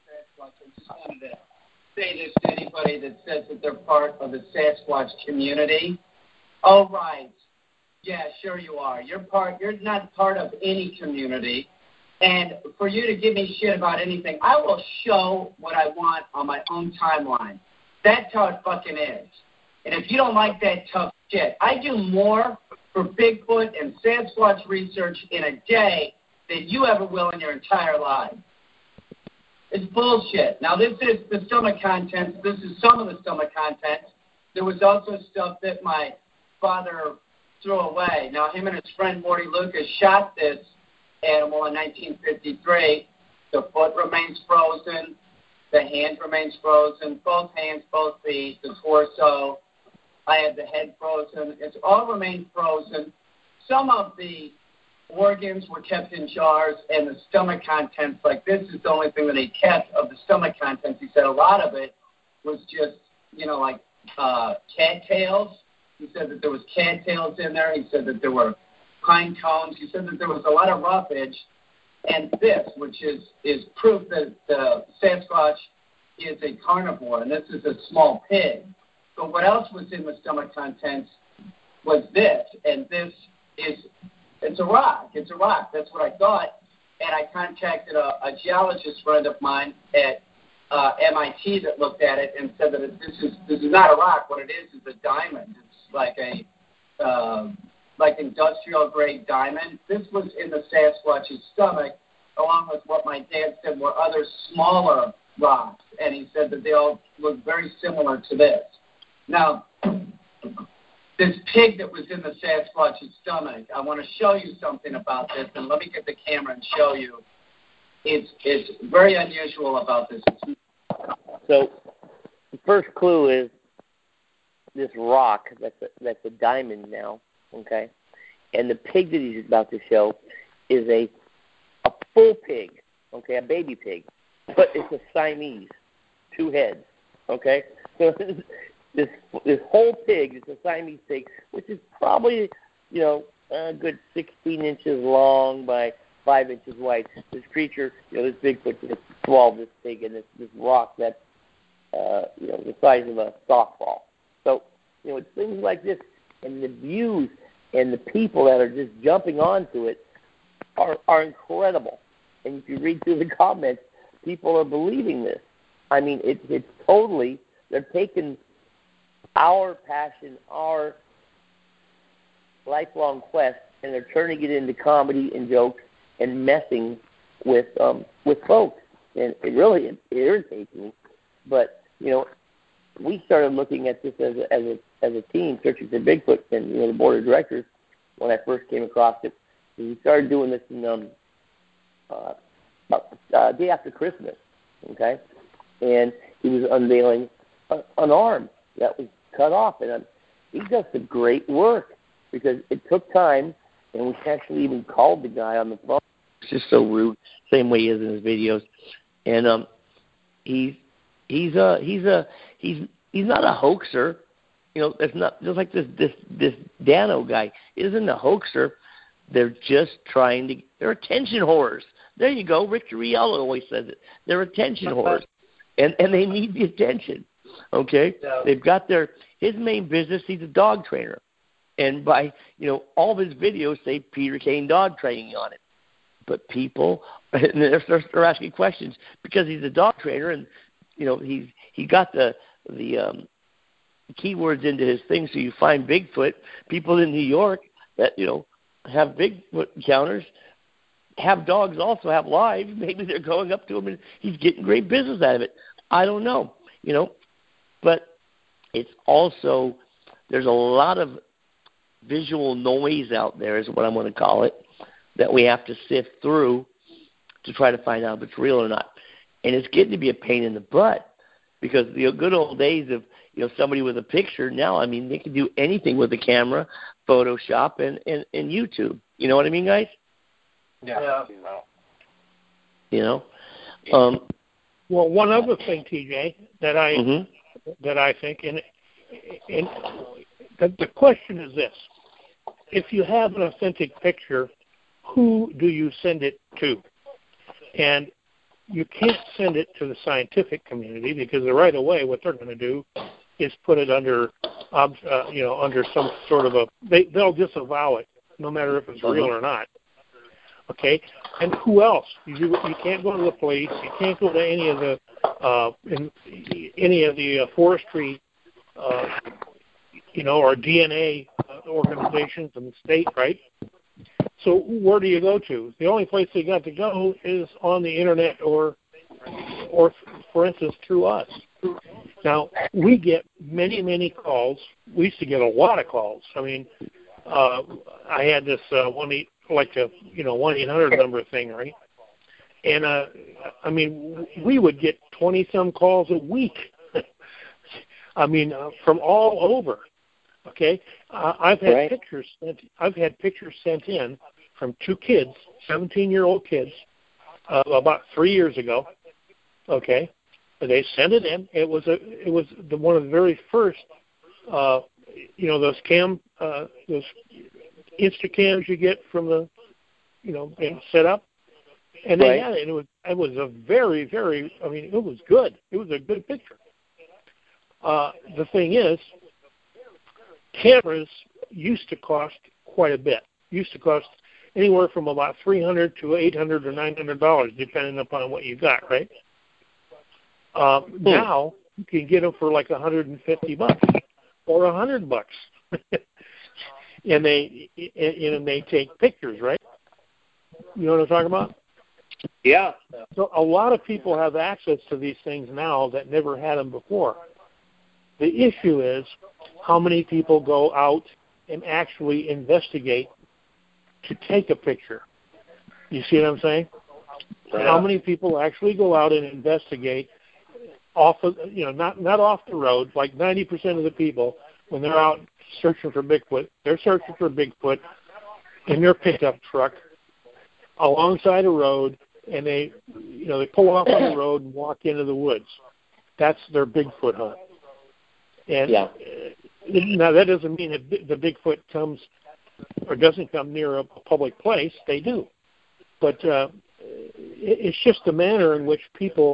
S13: Say this to anybody that says that they're part of the Sasquatch community. Oh, right. Yeah, sure you are. You're part. You're not part of any community. And for you to give me shit about anything, I will show what I want on my own timeline. That's how it fucking is. And if you don't like that tough shit, I do more for Bigfoot and Sasquatch research in a day than you ever will in your entire life. It's bullshit. Now, this is the stomach contents. This is some of the stomach contents. There was also stuff that my father threw away. Now, him and his friend Morty Lucas shot this animal in nineteen fifty-three. The foot remains frozen. The hand remains frozen. Both hands, both feet, the torso. I had the head frozen. It's all remained frozen. Some of the organs were kept in jars, and the stomach contents, like this is the only thing that he kept of the stomach contents. He said a lot of it was just, you know, like uh, cattails. He said that there was cattails in there. He said that there were pine cones. He said that there was a lot of roughage. And this, which is, is proof that the Sasquatch is a carnivore, and this is a small pig. But what else was in the stomach contents was this, and this is, it's a rock. It's a rock. That's what I thought. And I contacted a, a geologist friend of mine at uh, M I T that looked at it and said that it, this is this is not a rock. What it is is a diamond. It's like a uh, like industrial grade diamond. This was in the Sasquatch's stomach, along with what my dad said were other smaller rocks, and he said that they all look very similar to this. Now, this pig that was in the Sasquatch's stomach, I want to show you something about this, and let me get the camera and show you. It's it's very unusual about this.
S5: So, the first clue is this rock that's a, that's a diamond now, okay? And the pig that he's about to show is a a full pig, okay, a baby pig, but it's a Siamese, two heads, okay? So this this whole pig is a Siamese pig, which is probably, you know, a good sixteen inches long by five inches wide. This creature, you know, this Bigfoot can swallow this pig and this, this rock that's, uh, you know, the size of a softball. So, you know, it's things like this, and the views and the people that are just jumping onto it are, are incredible. And if you read through the comments, people are believing this. I mean, it, it's totally, they're taking our passion, our lifelong quest, and they're turning it into comedy and jokes and messing with um, with folks. And it really it irritates me. But, you know, we started looking at this as a, as a, as a team, searching for Bigfoot, and, you know, the board of directors, when I first came across it. We started doing this in um, uh, about uh, day after Christmas, okay? And he was unveiling a, an arm that was cut off. And um, he does some great work because it took time, and we actually even called the guy on the phone. It's just so rude, same way he is in his videos. And um, he's he's a he's a he's he's not a hoaxer. You know, it's not just like this this this Dano guy isn't a hoaxer. They're just trying to. They're attention whores. There you go. Rick Riello always says it. They're attention whores, and and they need the attention. Okay, yeah. They've got their his main business. He's a dog trainer, and by you know all of his videos say Peter Kane dog training on it. But people, and they're, they're asking questions because he's a dog trainer, and you know he's he got the the um, keywords into his thing. So you find Bigfoot. People in New York that you know have Bigfoot encounters have dogs also have lives. Maybe they're going up to him and he's getting great business out of it. I don't know, you know, but it's also there's a lot of visual noise out there, is what I'm going to call it, that we have to sift through to try to find out if it's real or not. And it's getting to be a pain in the butt because the good old days of, you know, somebody with a picture now, I mean, they can do anything with a camera, Photoshop, and, and, and YouTube. You know what I mean, guys?
S6: Yeah.
S5: You know? Um,
S9: well, one other thing, T J, that I
S5: mm-hmm.
S9: that I think, and, and the, the question is this. If you have an authentic picture, who do you send it to? And you can't send it to the scientific community because right away what they're going to do is put it under, uh, you know, under some sort of a, they, they'll disavow it no matter if it's real or not. Okay? And who else? You, you can't go to the police. You can't go to any of the uh, in any of the uh, forestry, uh, you know, or D N A uh, organizations in the state, right? So where do you go to? The only place they got to go is on the internet or, or for instance, through us. Now, we get many, many calls. We used to get a lot of calls. I mean, uh, I had this uh, one eight, like a you know one eight hundred number thing, right? And uh, I mean, we would get twenty some calls a week. I mean, uh, from all over. Okay, uh, I've had right. pictures sent. I've had pictures sent in from two kids, seventeen-year-old kids, uh, about three years ago. Okay, they sent it in. It was a. It was the one of the very first. Uh, you know those cam, uh, those Instacams you get from the, you know, set up, and they right. had it. And it was. It was a very, very. I mean, it was good. It was a good picture. Uh, the thing is, cameras used to cost quite a bit. Used to cost anywhere from about three hundred to eight hundred or nine hundred dollars, depending upon what you got. Right. Uh, hmm. Now you can get them for like a hundred and fifty bucks or a hundred bucks, and they and they take pictures. Right. You know what I'm talking about?
S5: Yeah.
S9: So a lot of people have access to these things now that never had them before. The issue is how many people go out and actually investigate to take a picture. You see what I'm saying? Yeah. How many people actually go out and investigate off of, you know, not not off the road? Like ninety percent of the people, when they're out searching for Bigfoot, they're searching for Bigfoot in their pickup truck alongside a road, and they, you know, they pull off on the road and walk into the woods. That's their Bigfoot hunt. And yeah. Now that doesn't mean that the Bigfoot comes or doesn't come near a public place. They do, but uh, it's just the manner in which people,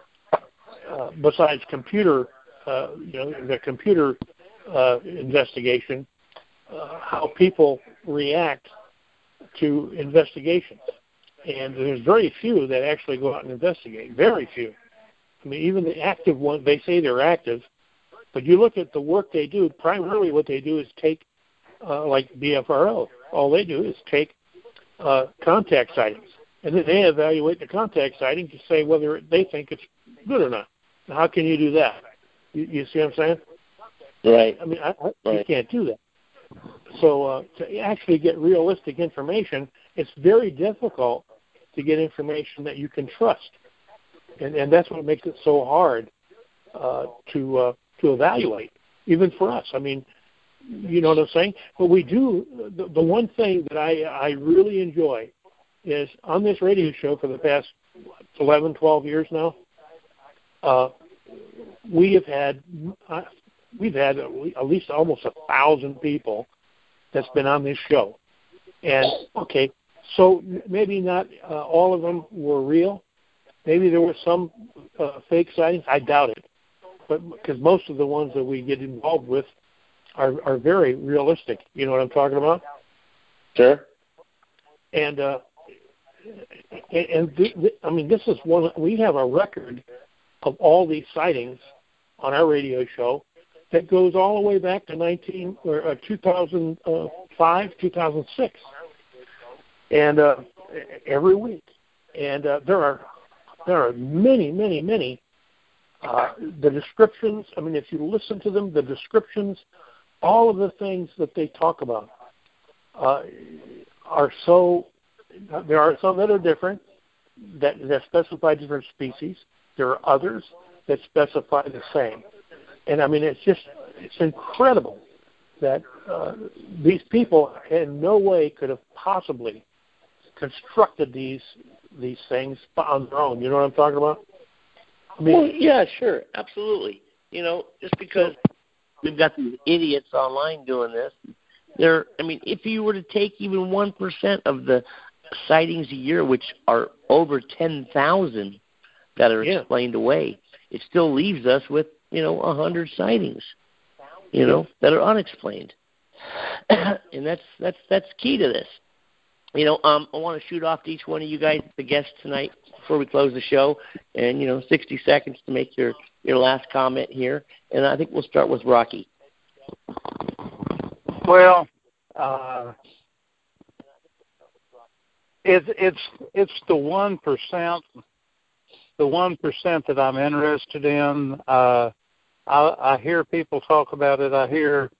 S9: uh, besides computer, uh, you know, the computer uh, investigation, uh, how people react to investigations. And there's very few that actually go out and investigate. Very few. I mean, even the active ones, they say they're active. But you look at the work they do, primarily what they do is take, uh, like B F R O, all they do is take uh, contact sightings. And then they evaluate the contact sighting to say whether they think it's good or not. Now, how can you do that? You, you see what I'm saying?
S5: Right.
S9: I mean, I, I,
S5: right.
S9: you can't do that. So uh, to actually get realistic information, it's very difficult to get information that you can trust. And, and that's what makes it so hard uh, to uh, to evaluate, even for us. I mean, you know what I'm saying? But we do, the, the one thing that I, I really enjoy is on this radio show for the past eleven, twelve years now, uh, we have had, uh, we've had at least almost a thousand people that's been on this show. And, okay, so maybe not uh, all of them were real. Maybe there were some uh, fake sightings. I doubt it. But because most of the ones that we get involved with are, are very realistic. You know what I'm talking about?
S5: Sure.
S9: And, uh, and, and th- th- I mean, this is one, we have a record of all these sightings on our radio show that goes all the way back to nineteen or uh, two thousand five, two thousand six, and uh, every week. And uh, there are there are many, many, many. Uh, the descriptions. I mean, if you listen to them, the descriptions, all of the things that they talk about uh, are so. There are some that are different, that that specify different species. There are others that specify the same. And I mean, it's just, it's incredible that uh, these people in no way could have possibly constructed these these things on their own. You know what I'm talking about? I mean,
S5: well, yeah, sure, absolutely. You know, just because we've got these idiots online doing this, they're, I mean, if you were to take even one percent of the sightings a year, which are over ten thousand that are yeah. explained away, it still leaves us with, you know, one hundred sightings, you know, that are unexplained. And that's that's that's key to this. you know, um, I want to shoot off to each one of you guys, the guests tonight, before we close the show, and, you know, sixty seconds to make your, your last comment here. And I think we'll start with Rocky.
S8: Well, uh, it's it's it's the one percent, the one percent that I'm interested in. Uh, I, I hear people talk about it. I hear,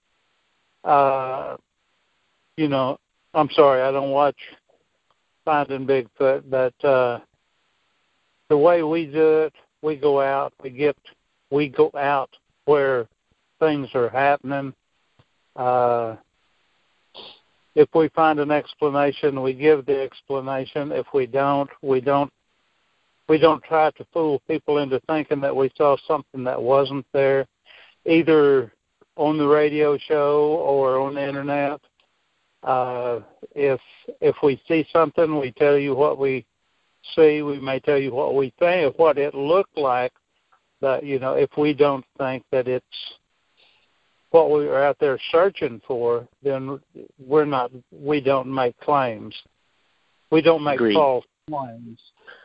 S8: uh, you know, I'm sorry, I don't watch Finding Bigfoot, but uh, the way we do it, we go out, we get, we go out where things are happening. Uh, if we find an explanation, we give the explanation. If we don't, we don't. We don't try to fool people into thinking that we saw something that wasn't there, either on the radio show or on the internet. Uh, if if we see something, we tell you what we see. We may tell you what we think, what it looked like. But you know, if we don't think that it's what we were out there searching for, then we're not. We don't make claims. We don't make
S5: Agreed.
S8: false claims.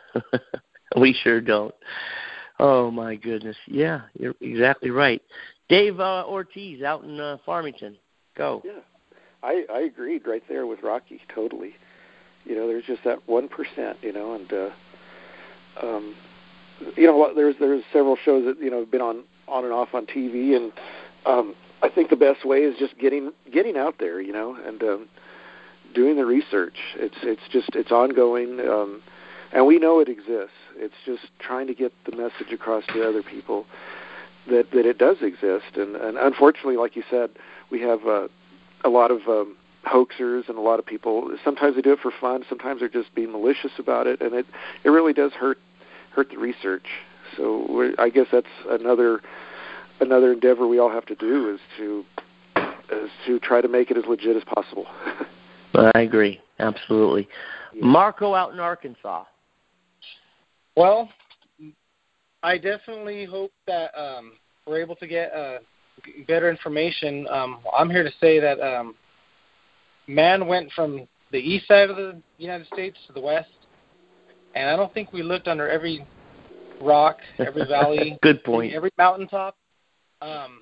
S5: We sure don't. Oh, my goodness. Yeah, you're exactly right. Dave uh, Ortiz out in uh, Farmington. Go.
S10: Yeah, I, I agreed right there with Rocky, totally. You know, there's just that one percent, you know, and, uh, um, you know, there's there's several shows that, you know, have been on, on and off on T V, and um, I think the best way is just getting getting out there, you know, and um, doing the research. It's, it's just, it's ongoing, um and we know it exists. It's just trying to get the message across to other people that, that it does exist. And, and unfortunately, like you said, we have uh, a lot of um, hoaxers and a lot of people. Sometimes they do it for fun. Sometimes they're just being malicious about it, and it, it really does hurt hurt the research. So we're, I guess that's another another endeavor we all have to do is to is to try to make it as legit as possible.
S5: I agree, absolutely. Yeah. Marco out in Arkansas.
S6: Well, I definitely hope that um, we're able to get uh, better information. Um, I'm here to say that um, man went from the east side of the United States to the west, and I don't think we looked under every rock, every valley,
S5: good point,
S6: every mountaintop. Um,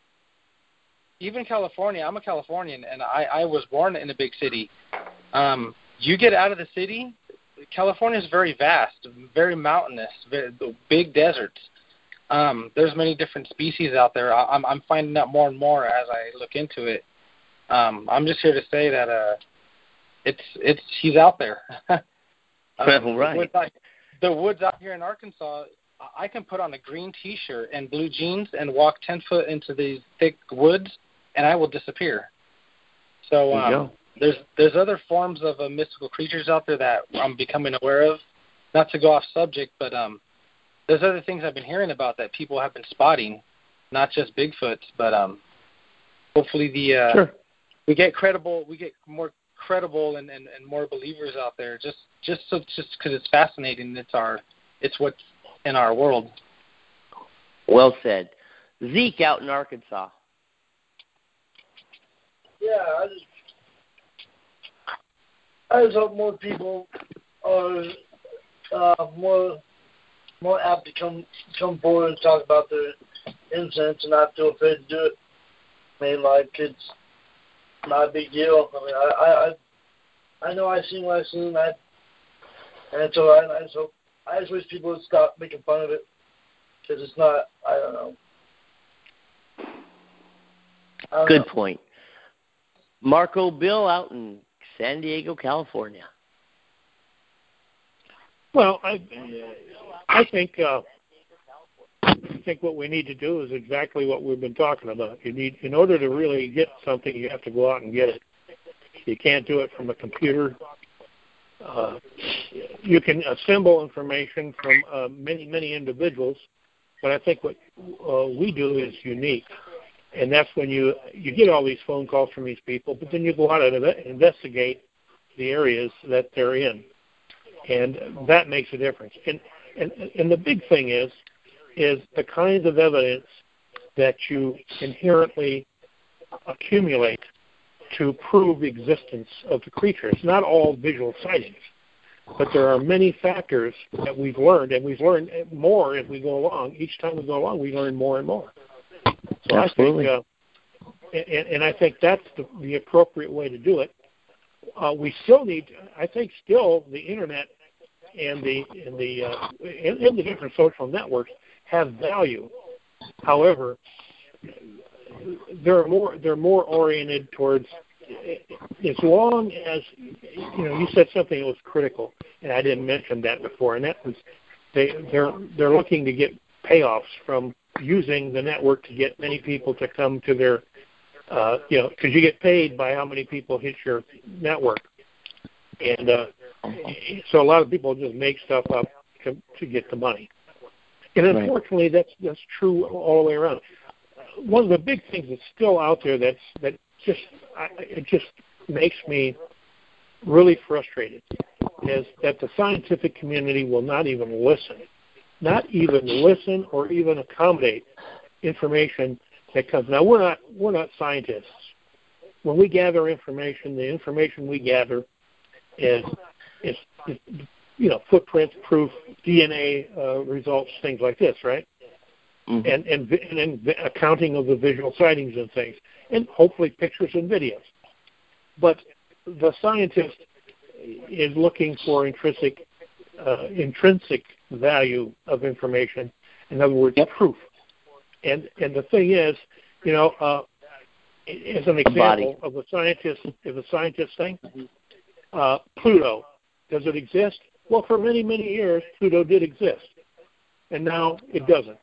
S6: even California, I'm a Californian, and I, I was born in a big city. Um, you get out of the city, California is very vast, very mountainous, very, big deserts. Um, there's many different species out there. I, I'm, I'm finding out more and more as I look into it. Um, I'm just here to say that uh, it's it's he's out there. um,
S5: right.
S6: The woods, out, the woods out here in Arkansas, I can put on a green T-shirt and blue jeans and walk ten foot into these thick woods, and I will disappear. So. Um, There's there's other forms of uh, mystical creatures out there that I'm becoming aware of. Not to go off subject, but um, there's other things I've been hearing about that people have been spotting, not just Bigfoot, but um, hopefully the uh,
S5: sure.
S6: we get credible, we get more credible and, and, and more believers out there. Just just so just because it's fascinating, it's our it's what's in our world.
S5: Well said. Zeke out in Arkansas.
S7: Yeah, I just. I just hope more people are uh, more more apt to come come forward and talk about their incidents and not feel afraid to do it. I mean, like, it's not a big deal. I mean, I I, I know I've seen what I've seen, I, and so I, I just hope I just wish people would stop making fun of it because it's not. I don't know. I don't
S5: Good
S7: know.
S5: point. Marco Bill out in San Diego, California.
S9: Well, I I think uh, I think what we need to do is exactly what we've been talking about. You need, in order to really get something, you have to go out and get it. You can't do it from a computer. Uh, you can assemble information from uh, many, many individuals, but I think what uh, we do is unique. And that's when you you get all these phone calls from these people, but then you go out and investigate the areas that they're in, and that makes a difference. And and and the big thing is is the kinds of evidence that you inherently accumulate to prove the existence of the creature. It's not all visual sightings, but there are many factors that we've learned, and we've learned more as we go along. Each time we go along, we learn more and more. So
S5: Absolutely.
S9: I think, uh, and, and I think that's the, the appropriate way to do it. Uh, we still need, I think, still the internet and the and the uh, and, and the different social networks have value. However, they're more they're more oriented towards, as long as, you know, you said something that was critical, and I didn't mention that before, and that was they they're they're looking to get payoffs from using the network to get many people to come to their, uh, you know, because you get paid by how many people hit your network, and uh, so a lot of people just make stuff up to, to get the money, and unfortunately, that's that's true all the way around. One of the big things that's still out there that's that just I, it just makes me really frustrated is that the scientific community will not even listen, not even listen or even accommodate information that comes. Now we're not we're not scientists. When we gather information, the information we gather is is, is you know, footprints, proof, D N A uh, results, things like this, right? Mm-hmm. And, and and and accounting of the visual sightings and things, and hopefully pictures and videos. But the scientist is looking for intrinsic uh, intrinsic value of information. In other words, yep. proof. And and the thing is, you know, uh, as an example of a scientist, of a scientist thing, uh, Pluto, does it exist? Well, for many many years, Pluto did exist, and now it doesn't.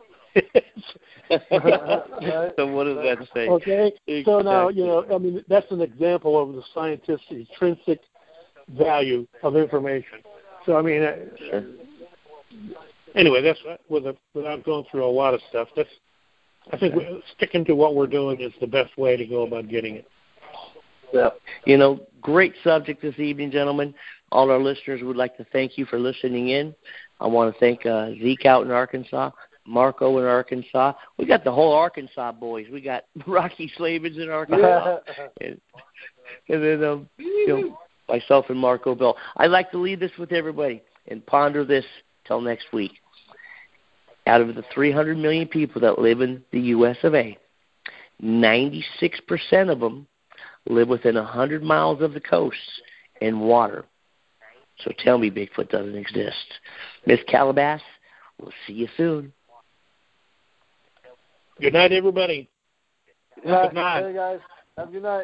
S5: So what does that say?
S9: Okay,
S5: exactly.
S9: So now, you know, I mean, that's an example of the scientist's intrinsic value of information. So, I mean, sure. anyway, that's with a, without going through a lot of stuff. That's I think we, sticking to what we're doing is the best way to go about getting it.
S5: Yeah. You know, great subject this evening, gentlemen. All our listeners would like to thank you for listening in. I want to thank uh, Zeke out in Arkansas, Marco in Arkansas. We got the whole Arkansas boys. We got Rocky Slavens in Arkansas, and, and then um, you know, myself and Marco Bill. I'd like to leave this with everybody and ponder this till next week. Out of the three hundred million people that live in the U S of A, ninety-six percent of them live within one hundred miles of the coasts and water. So tell me Bigfoot doesn't exist. Miss Calabass, we'll see you soon.
S9: Good night, everybody.
S7: Yeah,
S9: good night.
S7: Hey, guys. Have a good night.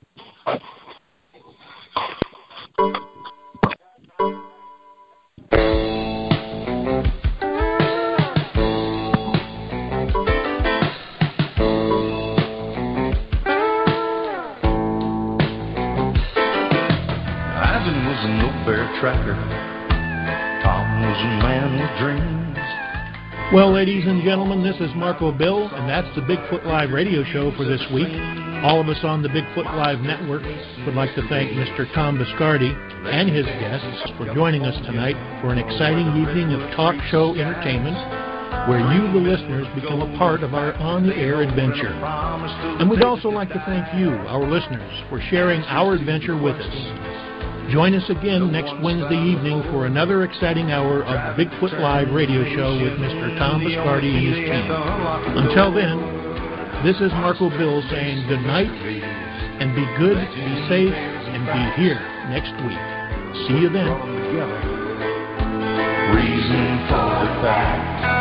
S3: Ivan was a no-bear tracker. Tom was a man with dreams.
S4: Well, ladies and gentlemen, this is Marco Bill, and that's the Bigfoot Live radio show for this week. All of us on the Bigfoot Live network would like to thank Mister Tom Biscardi and his guests for joining us tonight for an exciting evening of talk show entertainment where you, the listeners, become a part of our on-the-air adventure. And we'd also like to thank you, our listeners, for sharing our adventure with us. Join us again next Wednesday evening for another exciting hour of the Bigfoot Live radio show with Mister Tom Biscardi and his team. Until then, this is Marco Bill saying good night, and be good, be safe, and be here next week. See you then.
S3: Reason for the fact